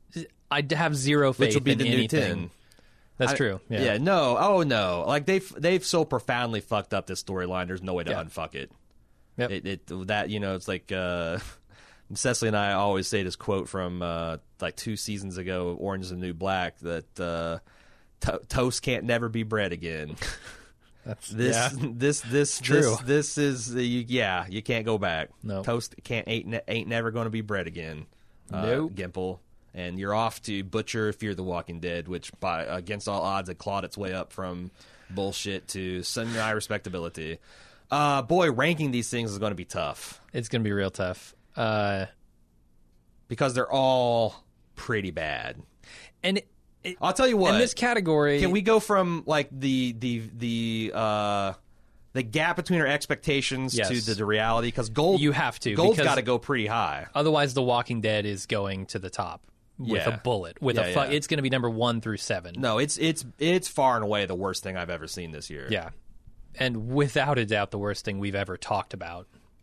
I have zero faith Which will be in the new anything. ten. That's I- true. Yeah. Yeah. No. Oh no. Like they've they've so profoundly fucked up this storyline. There's no way to Yeah. unfuck it. Yep. It, it that you know it's like uh, Cecily and I always say this quote from uh, like two seasons ago, Orange is the New Black, that uh, to- toast can't never be bread again. That's This yeah. this this true. this this is the, you, yeah you can't go back. No. Toast can't ain't ne- ain't never going to be bread again. Uh, Nope. Gimple, and you're off to butcher Fear the Walking Dead, which by against all odds had clawed its way up from bullshit to semi respectability. Uh, boy, ranking these things is going to be tough It's gonna be real tough. Uh, because they're all pretty bad. and it, it, I'll tell you what. in this category, Can we go from like the the the uh, the gap between our expectations Yes. to the, the reality? Because gold, You have to, Gold's because- got to go pretty high. Otherwise, The Walking Dead is going to the top with Yeah. a bullet. With Yeah, a fu- yeah. it's going to be number one through seven. No, it's it's it's far and away the worst thing I've ever seen this year. Yeah, and without a doubt, the worst thing we've ever talked about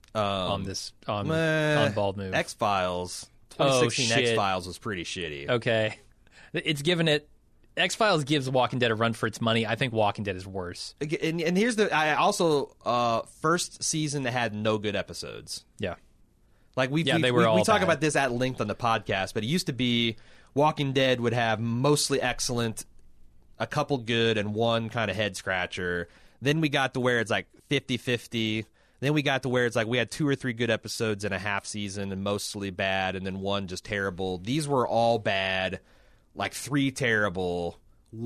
on this on on Bald Move. X Files, Oh, twenty sixteen X shit. Files was pretty shitty. Okay, it's given it. X Files gives Walking Dead a run for its money. I think Walking Dead is worse. And, and here's the I also uh, first season that had no good episodes. Yeah, Like we Yeah, we, they were we, all we talk bad. about this at length on the podcast, but it used to be Walking Dead would have mostly excellent, a couple good, and one kind of head scratcher. Then we got to where it's like fifty-fifty. Then we got to where it's like we had two or three good episodes in a half season and mostly bad, and then one just terrible. These were all bad, like three terrible,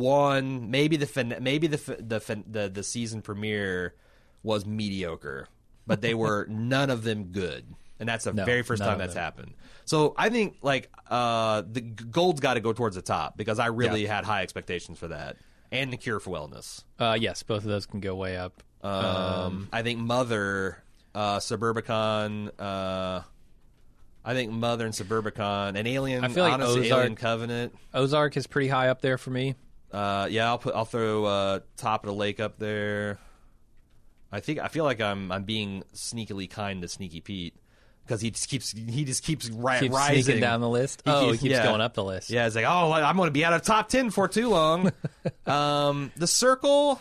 one maybe the fin- maybe the fin- the, fin- the the season premiere was mediocre, but they were none of them good, and that's the No, very first none time of that's them. happened. So I think like uh, the g- gold's got to go towards the top because I really Yeah. had high expectations for that, and the Cure for Wellness. uh, yes, both of those can go way up. Um, I think Mother, uh, Suburbicon, uh, I think Mother and Suburbicon, and Alien. I feel like honestly, Ozark- Alien Covenant. Ozark is pretty high up there for me. Uh, yeah, I'll put I'll throw uh, Top of the Lake up there. I think I feel like I'm I'm being sneakily kind to Sneaky Pete because he just keeps he just keeps, ri- Keeps rising sneaking down the list. He oh, keeps- he keeps yeah. going up the list. Yeah, it's like oh I'm going to be out of top ten for too long. um, the Circle.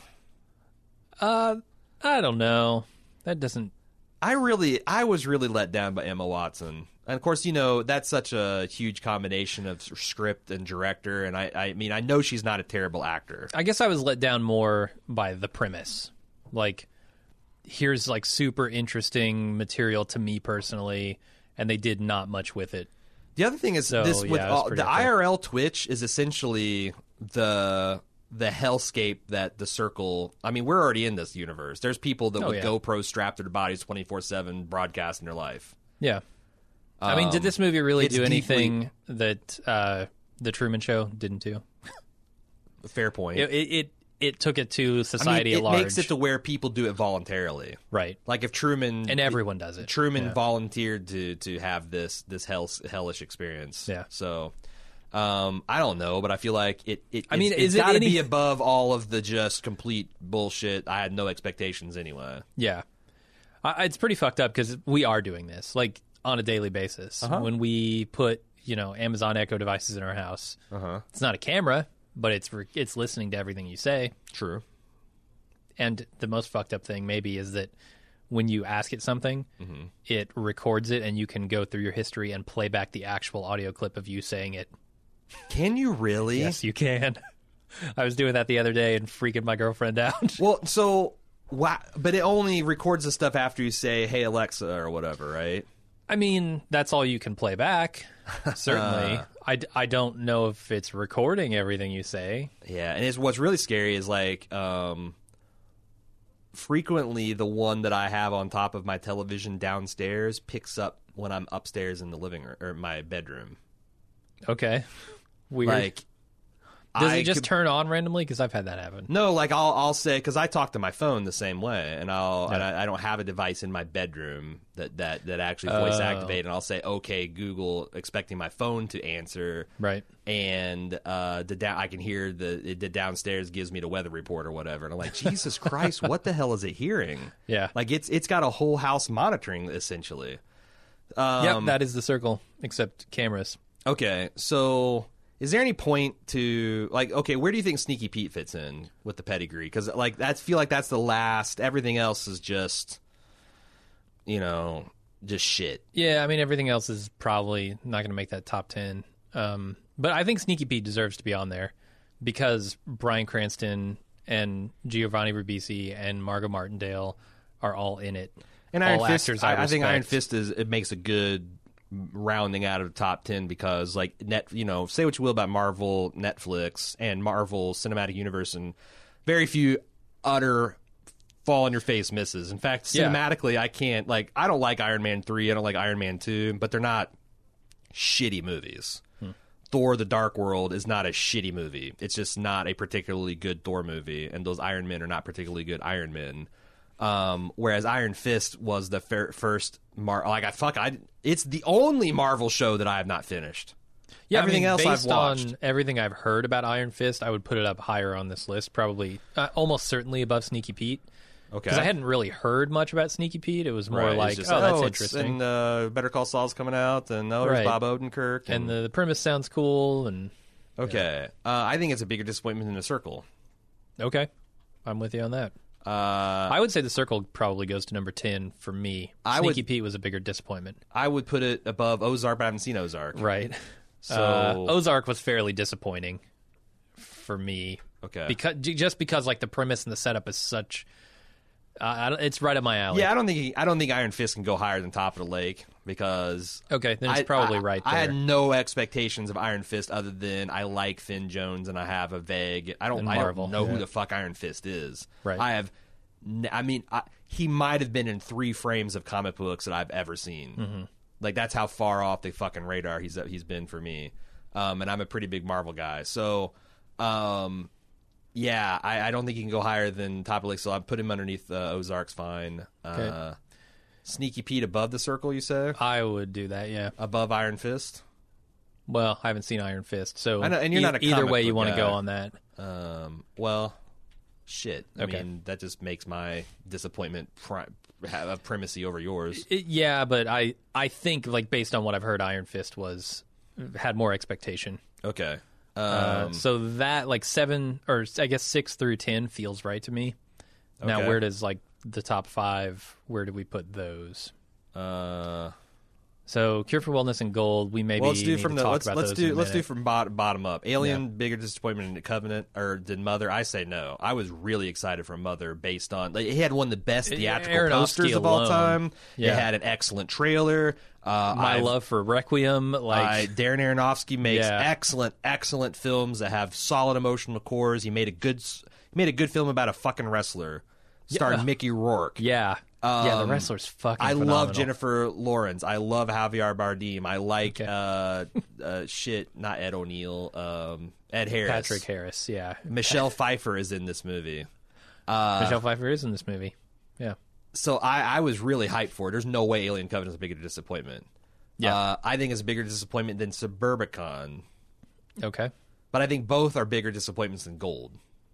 Uh, I don't know. That doesn't. I really, I was really let down by Emma Watson. And of course, you know, that's such a huge combination of script and director. And I, I mean, I know she's not a terrible actor. I guess I was let down more by the premise. Like, here's like super interesting material to me personally, and they did not much with it. The other thing is So, this with yeah, it was all, pretty the up there. I R L Twitch is essentially the the hellscape that the Circle. I mean, we're already in this universe. There's people that Oh, with yeah. GoPros strapped to their bodies twenty-four seven broadcasting their life. Yeah. I mean, did Um, this movie really it's do deeply- anything that uh, the Truman Show didn't do? Fair point. It, it it it took it to I mean, society it at large, makes it to where people do it voluntarily. right? Like if Truman And everyone does it. Truman Yeah. volunteered to to have this this hell, hellish experience. Yeah. So, um, I don't know, but I feel like it. it I mean, it's, is it's it got to any- be above all of the just complete bullshit. I had no expectations anyway. Yeah, I, it's pretty fucked up because we are doing this like on a daily basis. Uh-huh. When we put you know Amazon Echo devices in our house, Uh-huh. it's not a camera, but it's re- it's listening to everything you say. True. And the most fucked up thing maybe is that when you ask it something, Mm-hmm. it records it, and you can go through your history and play back the actual audio clip of you saying it. Can you really? Yes, you can. I was doing that the other day and freaking my girlfriend out. Well, so wow, but it only records the stuff after you say, "Hey Alexa" or whatever, right? I mean, that's all you can play back. Certainly. Uh, I, d- I don't know if it's recording everything you say. Yeah, and it's, what's really scary is like um, frequently the one that I have on top of my television downstairs picks up when I'm upstairs in the living room or my bedroom. Okay. Weird. Like, Does I it just could- turn on randomly? Because I've had that happen. No, like I'll I'll say because I talk to my phone the same way, and I'll and Yeah. I, I don't have a device in my bedroom that that that actually voice Oh. activate, and I'll say okay Google, expecting my phone to answer, Right. and uh, the da- I can hear the the downstairs gives me the weather report or whatever, and I'm like Jesus Christ, what the hell is it hearing? Yeah. like it's it's got a whole house monitoring essentially. Um, Yep, that is the circle, except cameras. Okay, so is there any point to like? Okay, where do you think Sneaky Pete fits in with the pedigree? Because like that's feel like that's the last. Everything else is just, you know, just shit. Yeah, I mean, everything else is probably not going to make that top ten. Um, but I think Sneaky Pete deserves to be on there because Bryan Cranston and Giovanni Ribisi and Margot Martindale are all in it. And all Iron Fist, actors I, I, I think Iron respect. Fist is it makes a good rounding out of the top ten because like net, you know, say what you will about Marvel, Netflix, and Marvel Cinematic Universe, and very few utter fall on your face misses. In fact, Yeah. cinematically, I can't like I don't like Iron Man three, I don't like Iron Man two, but they're not shitty movies. Hmm. Thor: The Dark World is not a shitty movie. It's just not a particularly good Thor movie, and those Iron Men are not particularly good Iron Men. Um, whereas Iron Fist was the fir- first Mar like I fuck I it's the only Marvel show that I have not finished. Yeah, Everything I mean, else I've based watched. on everything I've heard about Iron Fist, I would put it up higher on this list, probably uh, almost certainly above Sneaky Pete. Okay, Because I hadn't really heard much about Sneaky Pete. It was more Right, it's like, just, oh, that's it's- interesting. And uh, Better Call Saul's coming out, and oh, there's Right. Bob Odenkirk, and the, the premise sounds cool. And okay, uh, I think it's a bigger disappointment than The Circle. okay, I'm with you on that. Uh, I would say The Circle probably goes to number ten for me. I Sneaky would- Pete was a bigger disappointment. I would put it above Ozark, but I haven't seen Ozark. Right. So Uh, Ozark was fairly disappointing for me. Okay. Because just because like the premise and the setup is such, uh, I don't, it's right up my alley. yeah, I don't think he, I don't think Iron Fist can go higher than Top of the Lake because Okay, then it's I- probably I- right I there. had no expectations of Iron Fist other than I like Finn Jones and I have a vague. I don't. And I Marvel, don't know yeah. who the fuck Iron Fist is. Right. I have. n- I mean, I, he might have been in three frames of comic books that I've ever seen. Mm-hmm. Like that's how far off the fucking radar he's he's been for me. Um, and I'm a pretty big Marvel guy, so um, yeah, I, I don't think he can go higher than Top of the Lake. So I put him underneath uh, Ozark's fine. Okay. Uh, Sneaky Pete above The Circle, you say? I would do that, yeah. Above Iron Fist? Well, I haven't seen Iron Fist, so I know, and you're e- not a either comic way you book want to guy. go on that. Um, well, shit. I Okay. mean, that just makes my disappointment pri- have a primacy over yours. It- yeah, but I I think like based on what I've heard, Iron Fist was had more expectation. Okay. Um, Uh, so that like seven or I guess six through ten feels right to me. Now, Okay. where does like the top five? Where do we put those? uh, So, Cure for Wellness and Gold. We maybe well, let's do need from to the talk let's about let's those do in a let's do minute. from bottom bottom up. Alien, Yeah. bigger disappointment in Covenant or than Mother? I say no. I was really excited for Mother based on like, it had one of the best theatrical Aronofsky posters of all alone. time. Yeah. It had an excellent trailer. Uh, My I've- Love for Requiem. Like I, Darren Aronofsky makes Yeah. excellent, excellent films that have solid emotional cores. He made a good, s- he made a good film about a fucking wrestler, starring Yeah. Mickey Rourke. yeah, yeah. The Um, wrestler's fucking. I phenomenal. love Jennifer Lawrence. I love Javier Bardem. I like Okay. uh, uh, shit, not Ed O'Neill, um, Ed Harris. Patrick Harris. Yeah, Michelle Pfeiffer is in this movie. Uh, Michelle Pfeiffer is in this movie. Yeah. So I, I was really hyped for it. There's no way Alien Covenant is a bigger disappointment. Yeah. Uh, I think it's a bigger disappointment than Suburbicon. Okay. But I think both are bigger disappointments than Gold.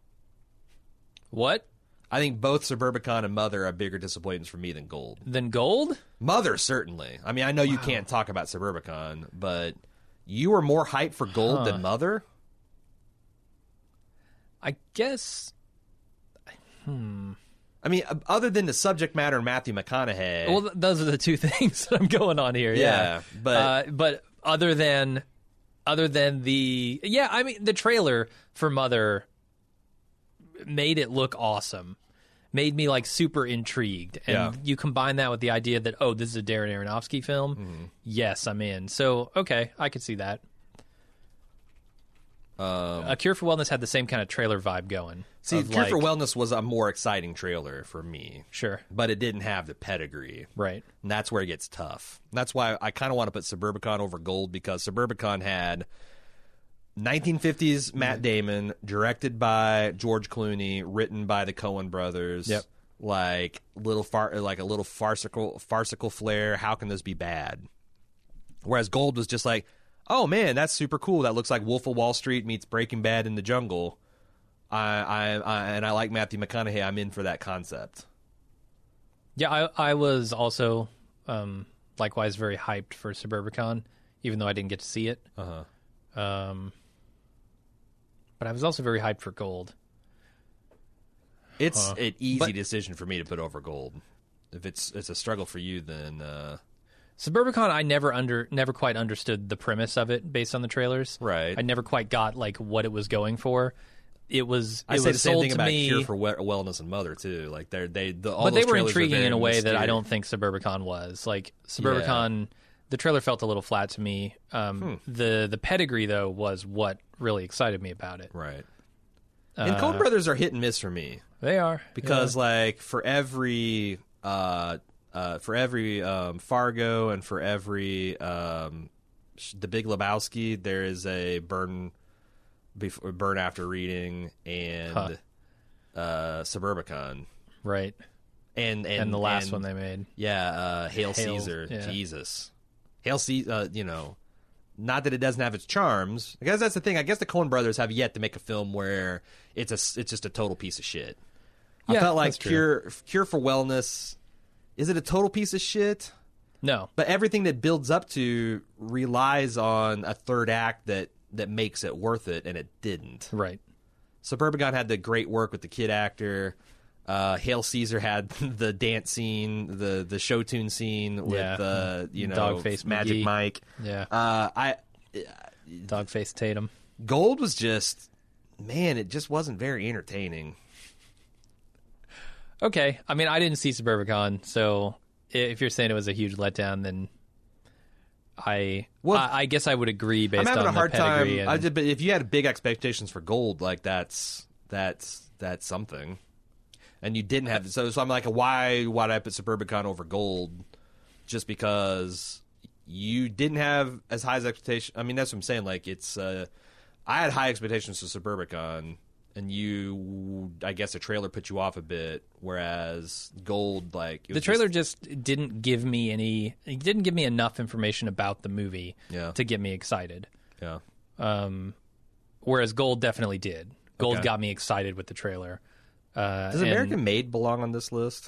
What? I think both Suburbicon and Mother are bigger disappointments for me than Gold. Then Gold? Mother, certainly. I mean, I know you can't talk about Suburbicon, but you were more hyped for Gold Huh. than Mother? I guess. I mean, uh, other than the subject matter and Matthew McConaughey. Well, th- those are the two things that I'm going on here. Yeah, Yeah, but- uh, but other than other than the yeah, I mean the trailer for Mother made it look awesome. made me like super intrigued. And Yeah. you combine that with the idea that, oh, this is a Darren Aronofsky film. Mm-hmm. Yes, I'm in. So, okay, I could see that. Um, A Cure for Wellness had the same kind of trailer vibe going. See, of, Cure like, for Wellness was a more exciting trailer for me, Sure. but it didn't have the pedigree. Right. And that's where it gets tough. And that's why I kind of want to put Suburbicon over Gold, because Suburbicon had nineteen fifties Matt Damon, directed by George Clooney, written by the Coen brothers. Yep. Like little far, like a little farcical, farcical flair. How can this be bad? Whereas Gold was just like, oh man, that's super cool. That looks like Wolf of Wall Street meets Breaking Bad in the jungle. I, I, I and I like Matthew McConaughey. I'm in for that concept. Yeah, I, I was also um, likewise very hyped for Suburbicon, even though I didn't get to see it. Uh huh. Um, but I was also very hyped for Gold. It's Huh. an easy But- decision for me to put over Gold. If it's it's a struggle for you, then uh, Suburbicon, I never under never quite understood the premise of it based on the trailers. Right. I never quite got like what it was going for. It was. It I say was the same sold thing to about me, Cure for we- Wellness and Mother too. Like they're they the all but they those were trailers are intriguing very in a way that I mysterious. don't think Suburbicon was. Like Suburbicon, the trailer felt a little flat to me. Um, Hmm. The the pedigree though was what really excited me about it. Right. And Coen Brothers are hit and miss for me. They are Because like for every uh uh for every um Fargo and for every um sh- The Big Lebowski, there is a burn before burn after reading and Huh. uh Suburbicon. right. And and, And the last and- one they made. Yeah, uh Hail, Hail, Caesar. yeah. Jesus. Hail Caesar, uh, you know, not that it doesn't have its charms. I guess that's the thing. I guess the Coen brothers have yet to make a film where it's a it's just a total piece of shit. I Yeah, felt like that's true. Cure Cure for Wellness, is it a total piece of shit? No. But everything that builds up to relies on a third act that that makes it worth it, and it didn't. Right. Suburbicon had the great work with the kid actor. Uh, Hail Caesar had the dance scene, the the show tune scene with Yeah. uh, you know Dogface Magic McGee. Mike. Yeah. Uh, I Dogface Tatum. Gold was just man, it just wasn't very entertaining. Okay. I mean, I didn't see Suburbicon, so i- if you're saying it was a huge letdown, then I Well, I, I guess I would agree based I'm having on a hard the time. pedigree. And, I did, but if you had big expectations for Gold, like that's that's that's something, and you didn't have so. So I'm like, why why did I put Suburbicon over Gold? Just because you didn't have as high as expectations. I mean, that's what I'm saying. Like it's, uh, I had high expectations for Suburbicon, and you, I guess, the trailer put you off a bit. Whereas Gold, like it the was trailer just, just didn't give me any. It didn't give me enough information about the movie Yeah. to get me excited. yeah. Um, whereas Gold definitely did. Gold Okay. got me excited with the trailer. Uh, Does and American Made belong on this list?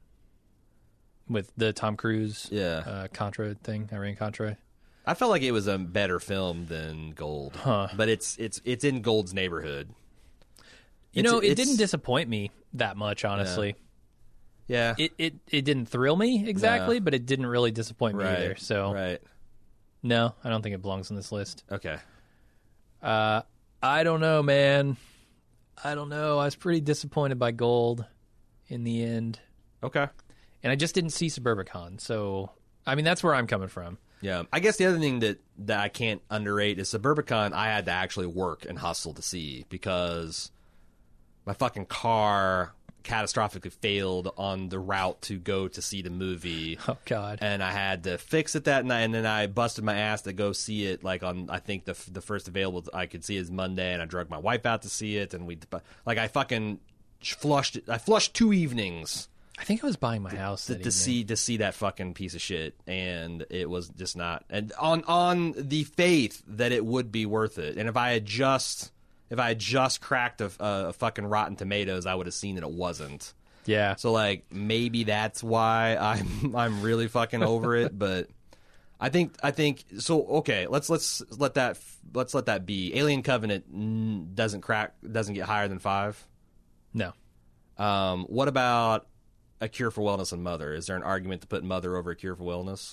with the Tom Cruise, Yeah. uh, Contra thing, Iran Contra. I felt like it was a better film than Gold, Huh. but it's it's it's in Gold's neighborhood. You It's- know, it it's- didn't disappoint me that much, honestly. Yeah, It, it it didn't thrill me exactly, No. but it didn't really disappoint me right. either. So right, no, I don't think it belongs on this list. okay. Uh, I don't know, man. I don't know. I was pretty disappointed by Gold in the end, Okay. and I just didn't see Suburbicon. So I mean, that's where I'm coming from. Yeah, I guess the other thing that, that I can't underrate is Suburbicon. I had to actually work and hustle to see because my fucking car catastrophically failed on the route to go to see the movie. Oh God. And I had to fix it that night, and then I busted my ass to go see it. Like on, I think the the first available I could see is Monday, and I drug my wife out to see it, and we like I fucking flushed. I flushed two evenings I think I was buying my house to, that to evening. see to see that fucking piece of shit, and it was just not. And on on the faith that it would be worth it, and if I had just if I had just cracked a, a fucking Rotten Tomatoes, I would have seen that it wasn't. Yeah. So like maybe that's why I'm I'm really fucking over it, but I think I think so. Okay, let's let's let that let's let that be. Alien Covenant mm, doesn't crack doesn't get higher than five. No. Um, what about A Cure for Wellness and Mother? Is there an argument to put Mother over A Cure for Wellness?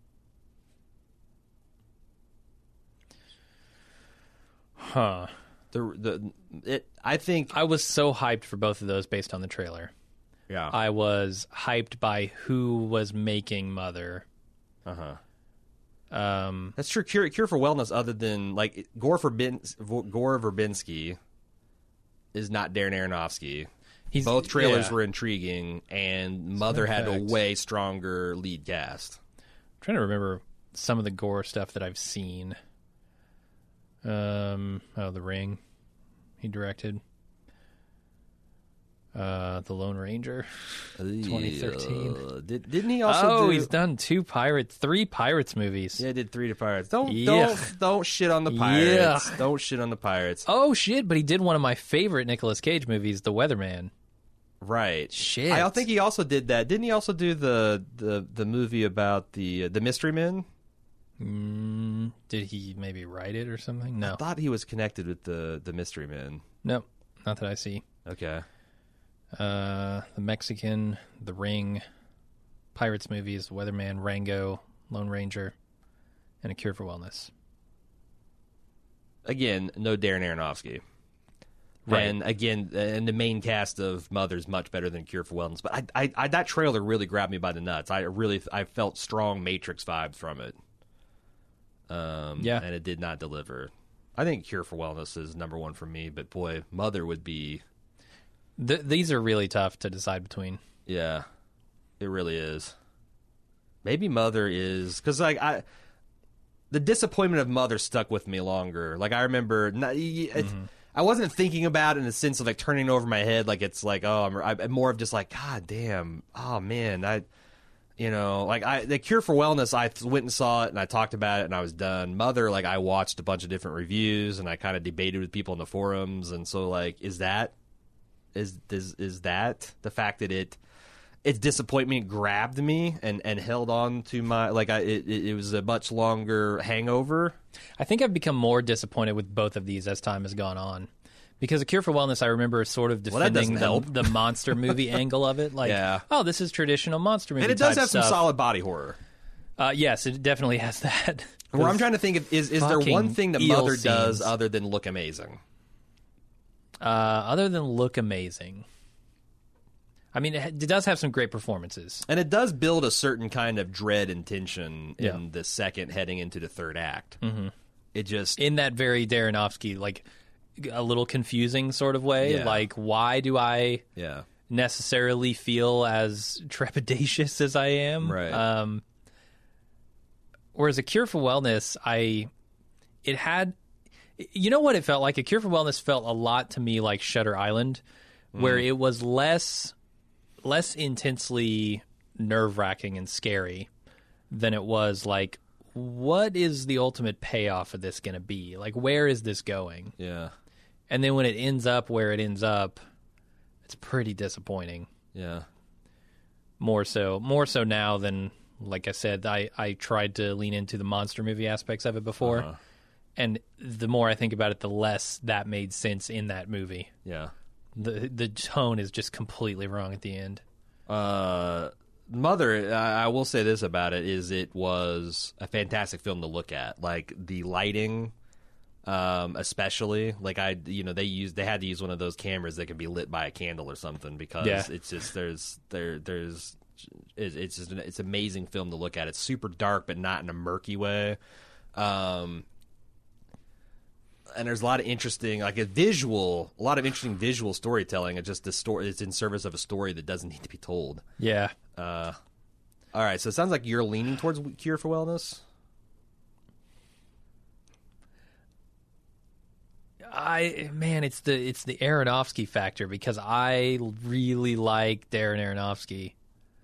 Huh. The the it. I think. I was so hyped for both of those based on the trailer. Yeah. I was hyped by who was making Mother. Uh huh. Um, That's true. Cure, Cure for Wellness, other than like Gore Verbin, Gore Verbinski, is not Darren Aronofsky. he's, Both trailers yeah. were intriguing, and Mother had a fact. way stronger lead cast. I'm trying to remember some of the Gore stuff that I've seen. Um, oh, The Ring, he directed. Uh, The Lone Ranger, twenty thirteen. Uh, did, didn't he also? Oh, do, he's done two Pirates, three Pirates movies. Yeah, he did three to Pirates. Don't Yuck. don't don't shit on the Pirates. Yuck. Don't shit on the Pirates. Oh shit! But he did one of my favorite Nicolas Cage movies, The Weatherman. Right. Shit. I think he also did that. Didn't he also do the the, the movie about the uh, the Mystery Men? Mm, did he maybe write it or something? No, I thought he was connected with the the Mystery Men. no, not that I see. Okay. Uh, the Mexican, The Ring, Pirates movies, Weatherman, Rango, Lone Ranger, and A Cure for Wellness. Again, no Darren Aronofsky. Right. And again, and the main cast of Mother's much better than Cure for Wellness. But I, I, I, that trailer really grabbed me by the nuts. I really, I felt strong Matrix vibes from it. Um, Yeah. And it did not deliver. I think Cure for Wellness is number one for me. But boy, Mother would be. Th- these are really tough to decide between. Yeah, it really is. Maybe Mother is because like I, the disappointment of Mother stuck with me longer. Like I remember, not, it, Mm-hmm. I wasn't thinking about it in the sense of like turning over my head. Like it's like oh, I'm, I'm more of just like God damn, oh man, I, you know, like I the Cure for Wellness. I went and saw it and I talked about it and I was done. Mother, like I watched a bunch of different reviews and I kind of debated with people in the forums and so like is that. Is, is is that the fact that it its disappointment grabbed me and, and held on to my like I it, it was a much longer hangover. I think I've become more disappointed with both of these as time has gone on. Because A Cure for Wellness, I remember sort of Well, that defending doesn't help. the, the monster movie angle of it. Like, Yeah. oh, this is traditional monster movie And it does type have some stuff. solid body horror. Uh, yes, it definitely has that. Where I'm trying to think of is is there fucking one thing that eel Mother does scenes. other than look amazing? Uh, other than look amazing. I mean, it, it does have some great performances. And it does build a certain kind of dread and tension Yeah. in the second heading into the third act. Mm-hmm. It just In that very Aronofsky, like, a little confusing sort of way. Yeah. Like, why do I yeah. necessarily feel as trepidatious as I am? Right. Um, whereas A Cure for Wellness, I... It had... You know what it felt like? A Cure for Wellness felt a lot to me like Shutter Island, where Mm. it was less... less intensely nerve-wracking and scary than it was like, what is the ultimate payoff of this going to be? Like, where is this going? Yeah. And then when it ends up where it ends up, it's pretty disappointing. Yeah. More so, more so now than, like I said, I, I tried to lean into the monster movie aspects of it before. Uh-huh. And the more I think about it, the less that made sense in that movie. Yeah. The the tone is just completely wrong at the end. Uh, Mother, I, I will say this about it, is it was a fantastic film to look at. Like, the lighting, um, especially, like, I, you know, they used, they had to use one of those cameras that can be lit by a candle or something because Yeah. it's just, there's, there, there's, it, it's just, an, it's an amazing film to look at. It's super dark, but not in a murky way. Um, and there's a lot of interesting, like a visual, a lot of interesting visual storytelling. It's just the story. It's in service of a story that doesn't need to be told. Yeah. Uh, all right, so it sounds like you're leaning towards Cure for Wellness. I man, it's the it's the Aronofsky factor because I really like Darren Aronofsky.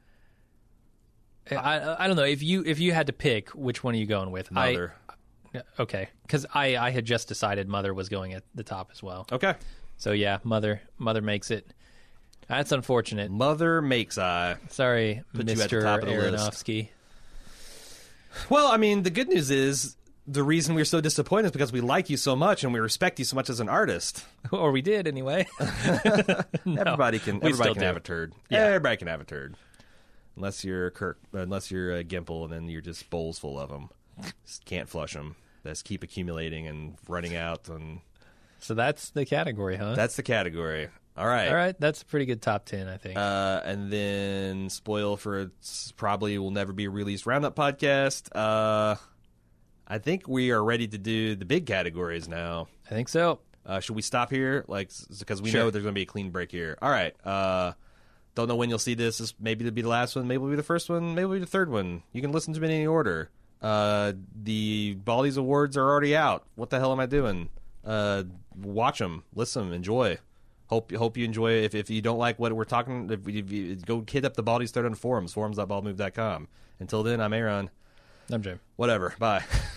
I I don't know if you if you had to pick which one are you going with? Mother. I, okay, because I I had just decided Mother was going at the top as well. Okay. So yeah, Mother Mother makes it. That's unfortunate. Mother makes I. Sorry, Put you at the Mister top of the list. Aronofsky. Well, I mean, the good news is the reason we're so disappointed is because we like you so much and we respect you so much as an artist. Or we did anyway. No, everybody can we everybody still can do. have a turd. Yeah. Everybody can have a turd. Unless you're Kirk, unless you're a Gimple, and then you're just bowls full of them. Just can't flush them. Just keep accumulating and running out and So that's the category, huh? That's the category. All right. All right, that's a pretty good top ten, I think. Uh, and then spoil for its probably will never be released Roundup podcast. Uh, I think we are ready to do the big categories now. I think so. Uh, should we stop here? Like, because we Sure. know there's going to be a clean break here. All right. Uh, don't know when you'll see this. This maybe it'll be the last one. Maybe it'll be the first one. Maybe it'll be the third one. You can listen to them in any order. Uh, the Baldies Awards are already out. What the hell am I doing? Uh, watch them, listen, enjoy. Hope hope you enjoy it. If if you don't like what we're talking, if you, if you go hit up the Baldies thread on the forums, forums dot bald move dot com. Until then, I'm Aaron. I'm Jim. Whatever. Bye.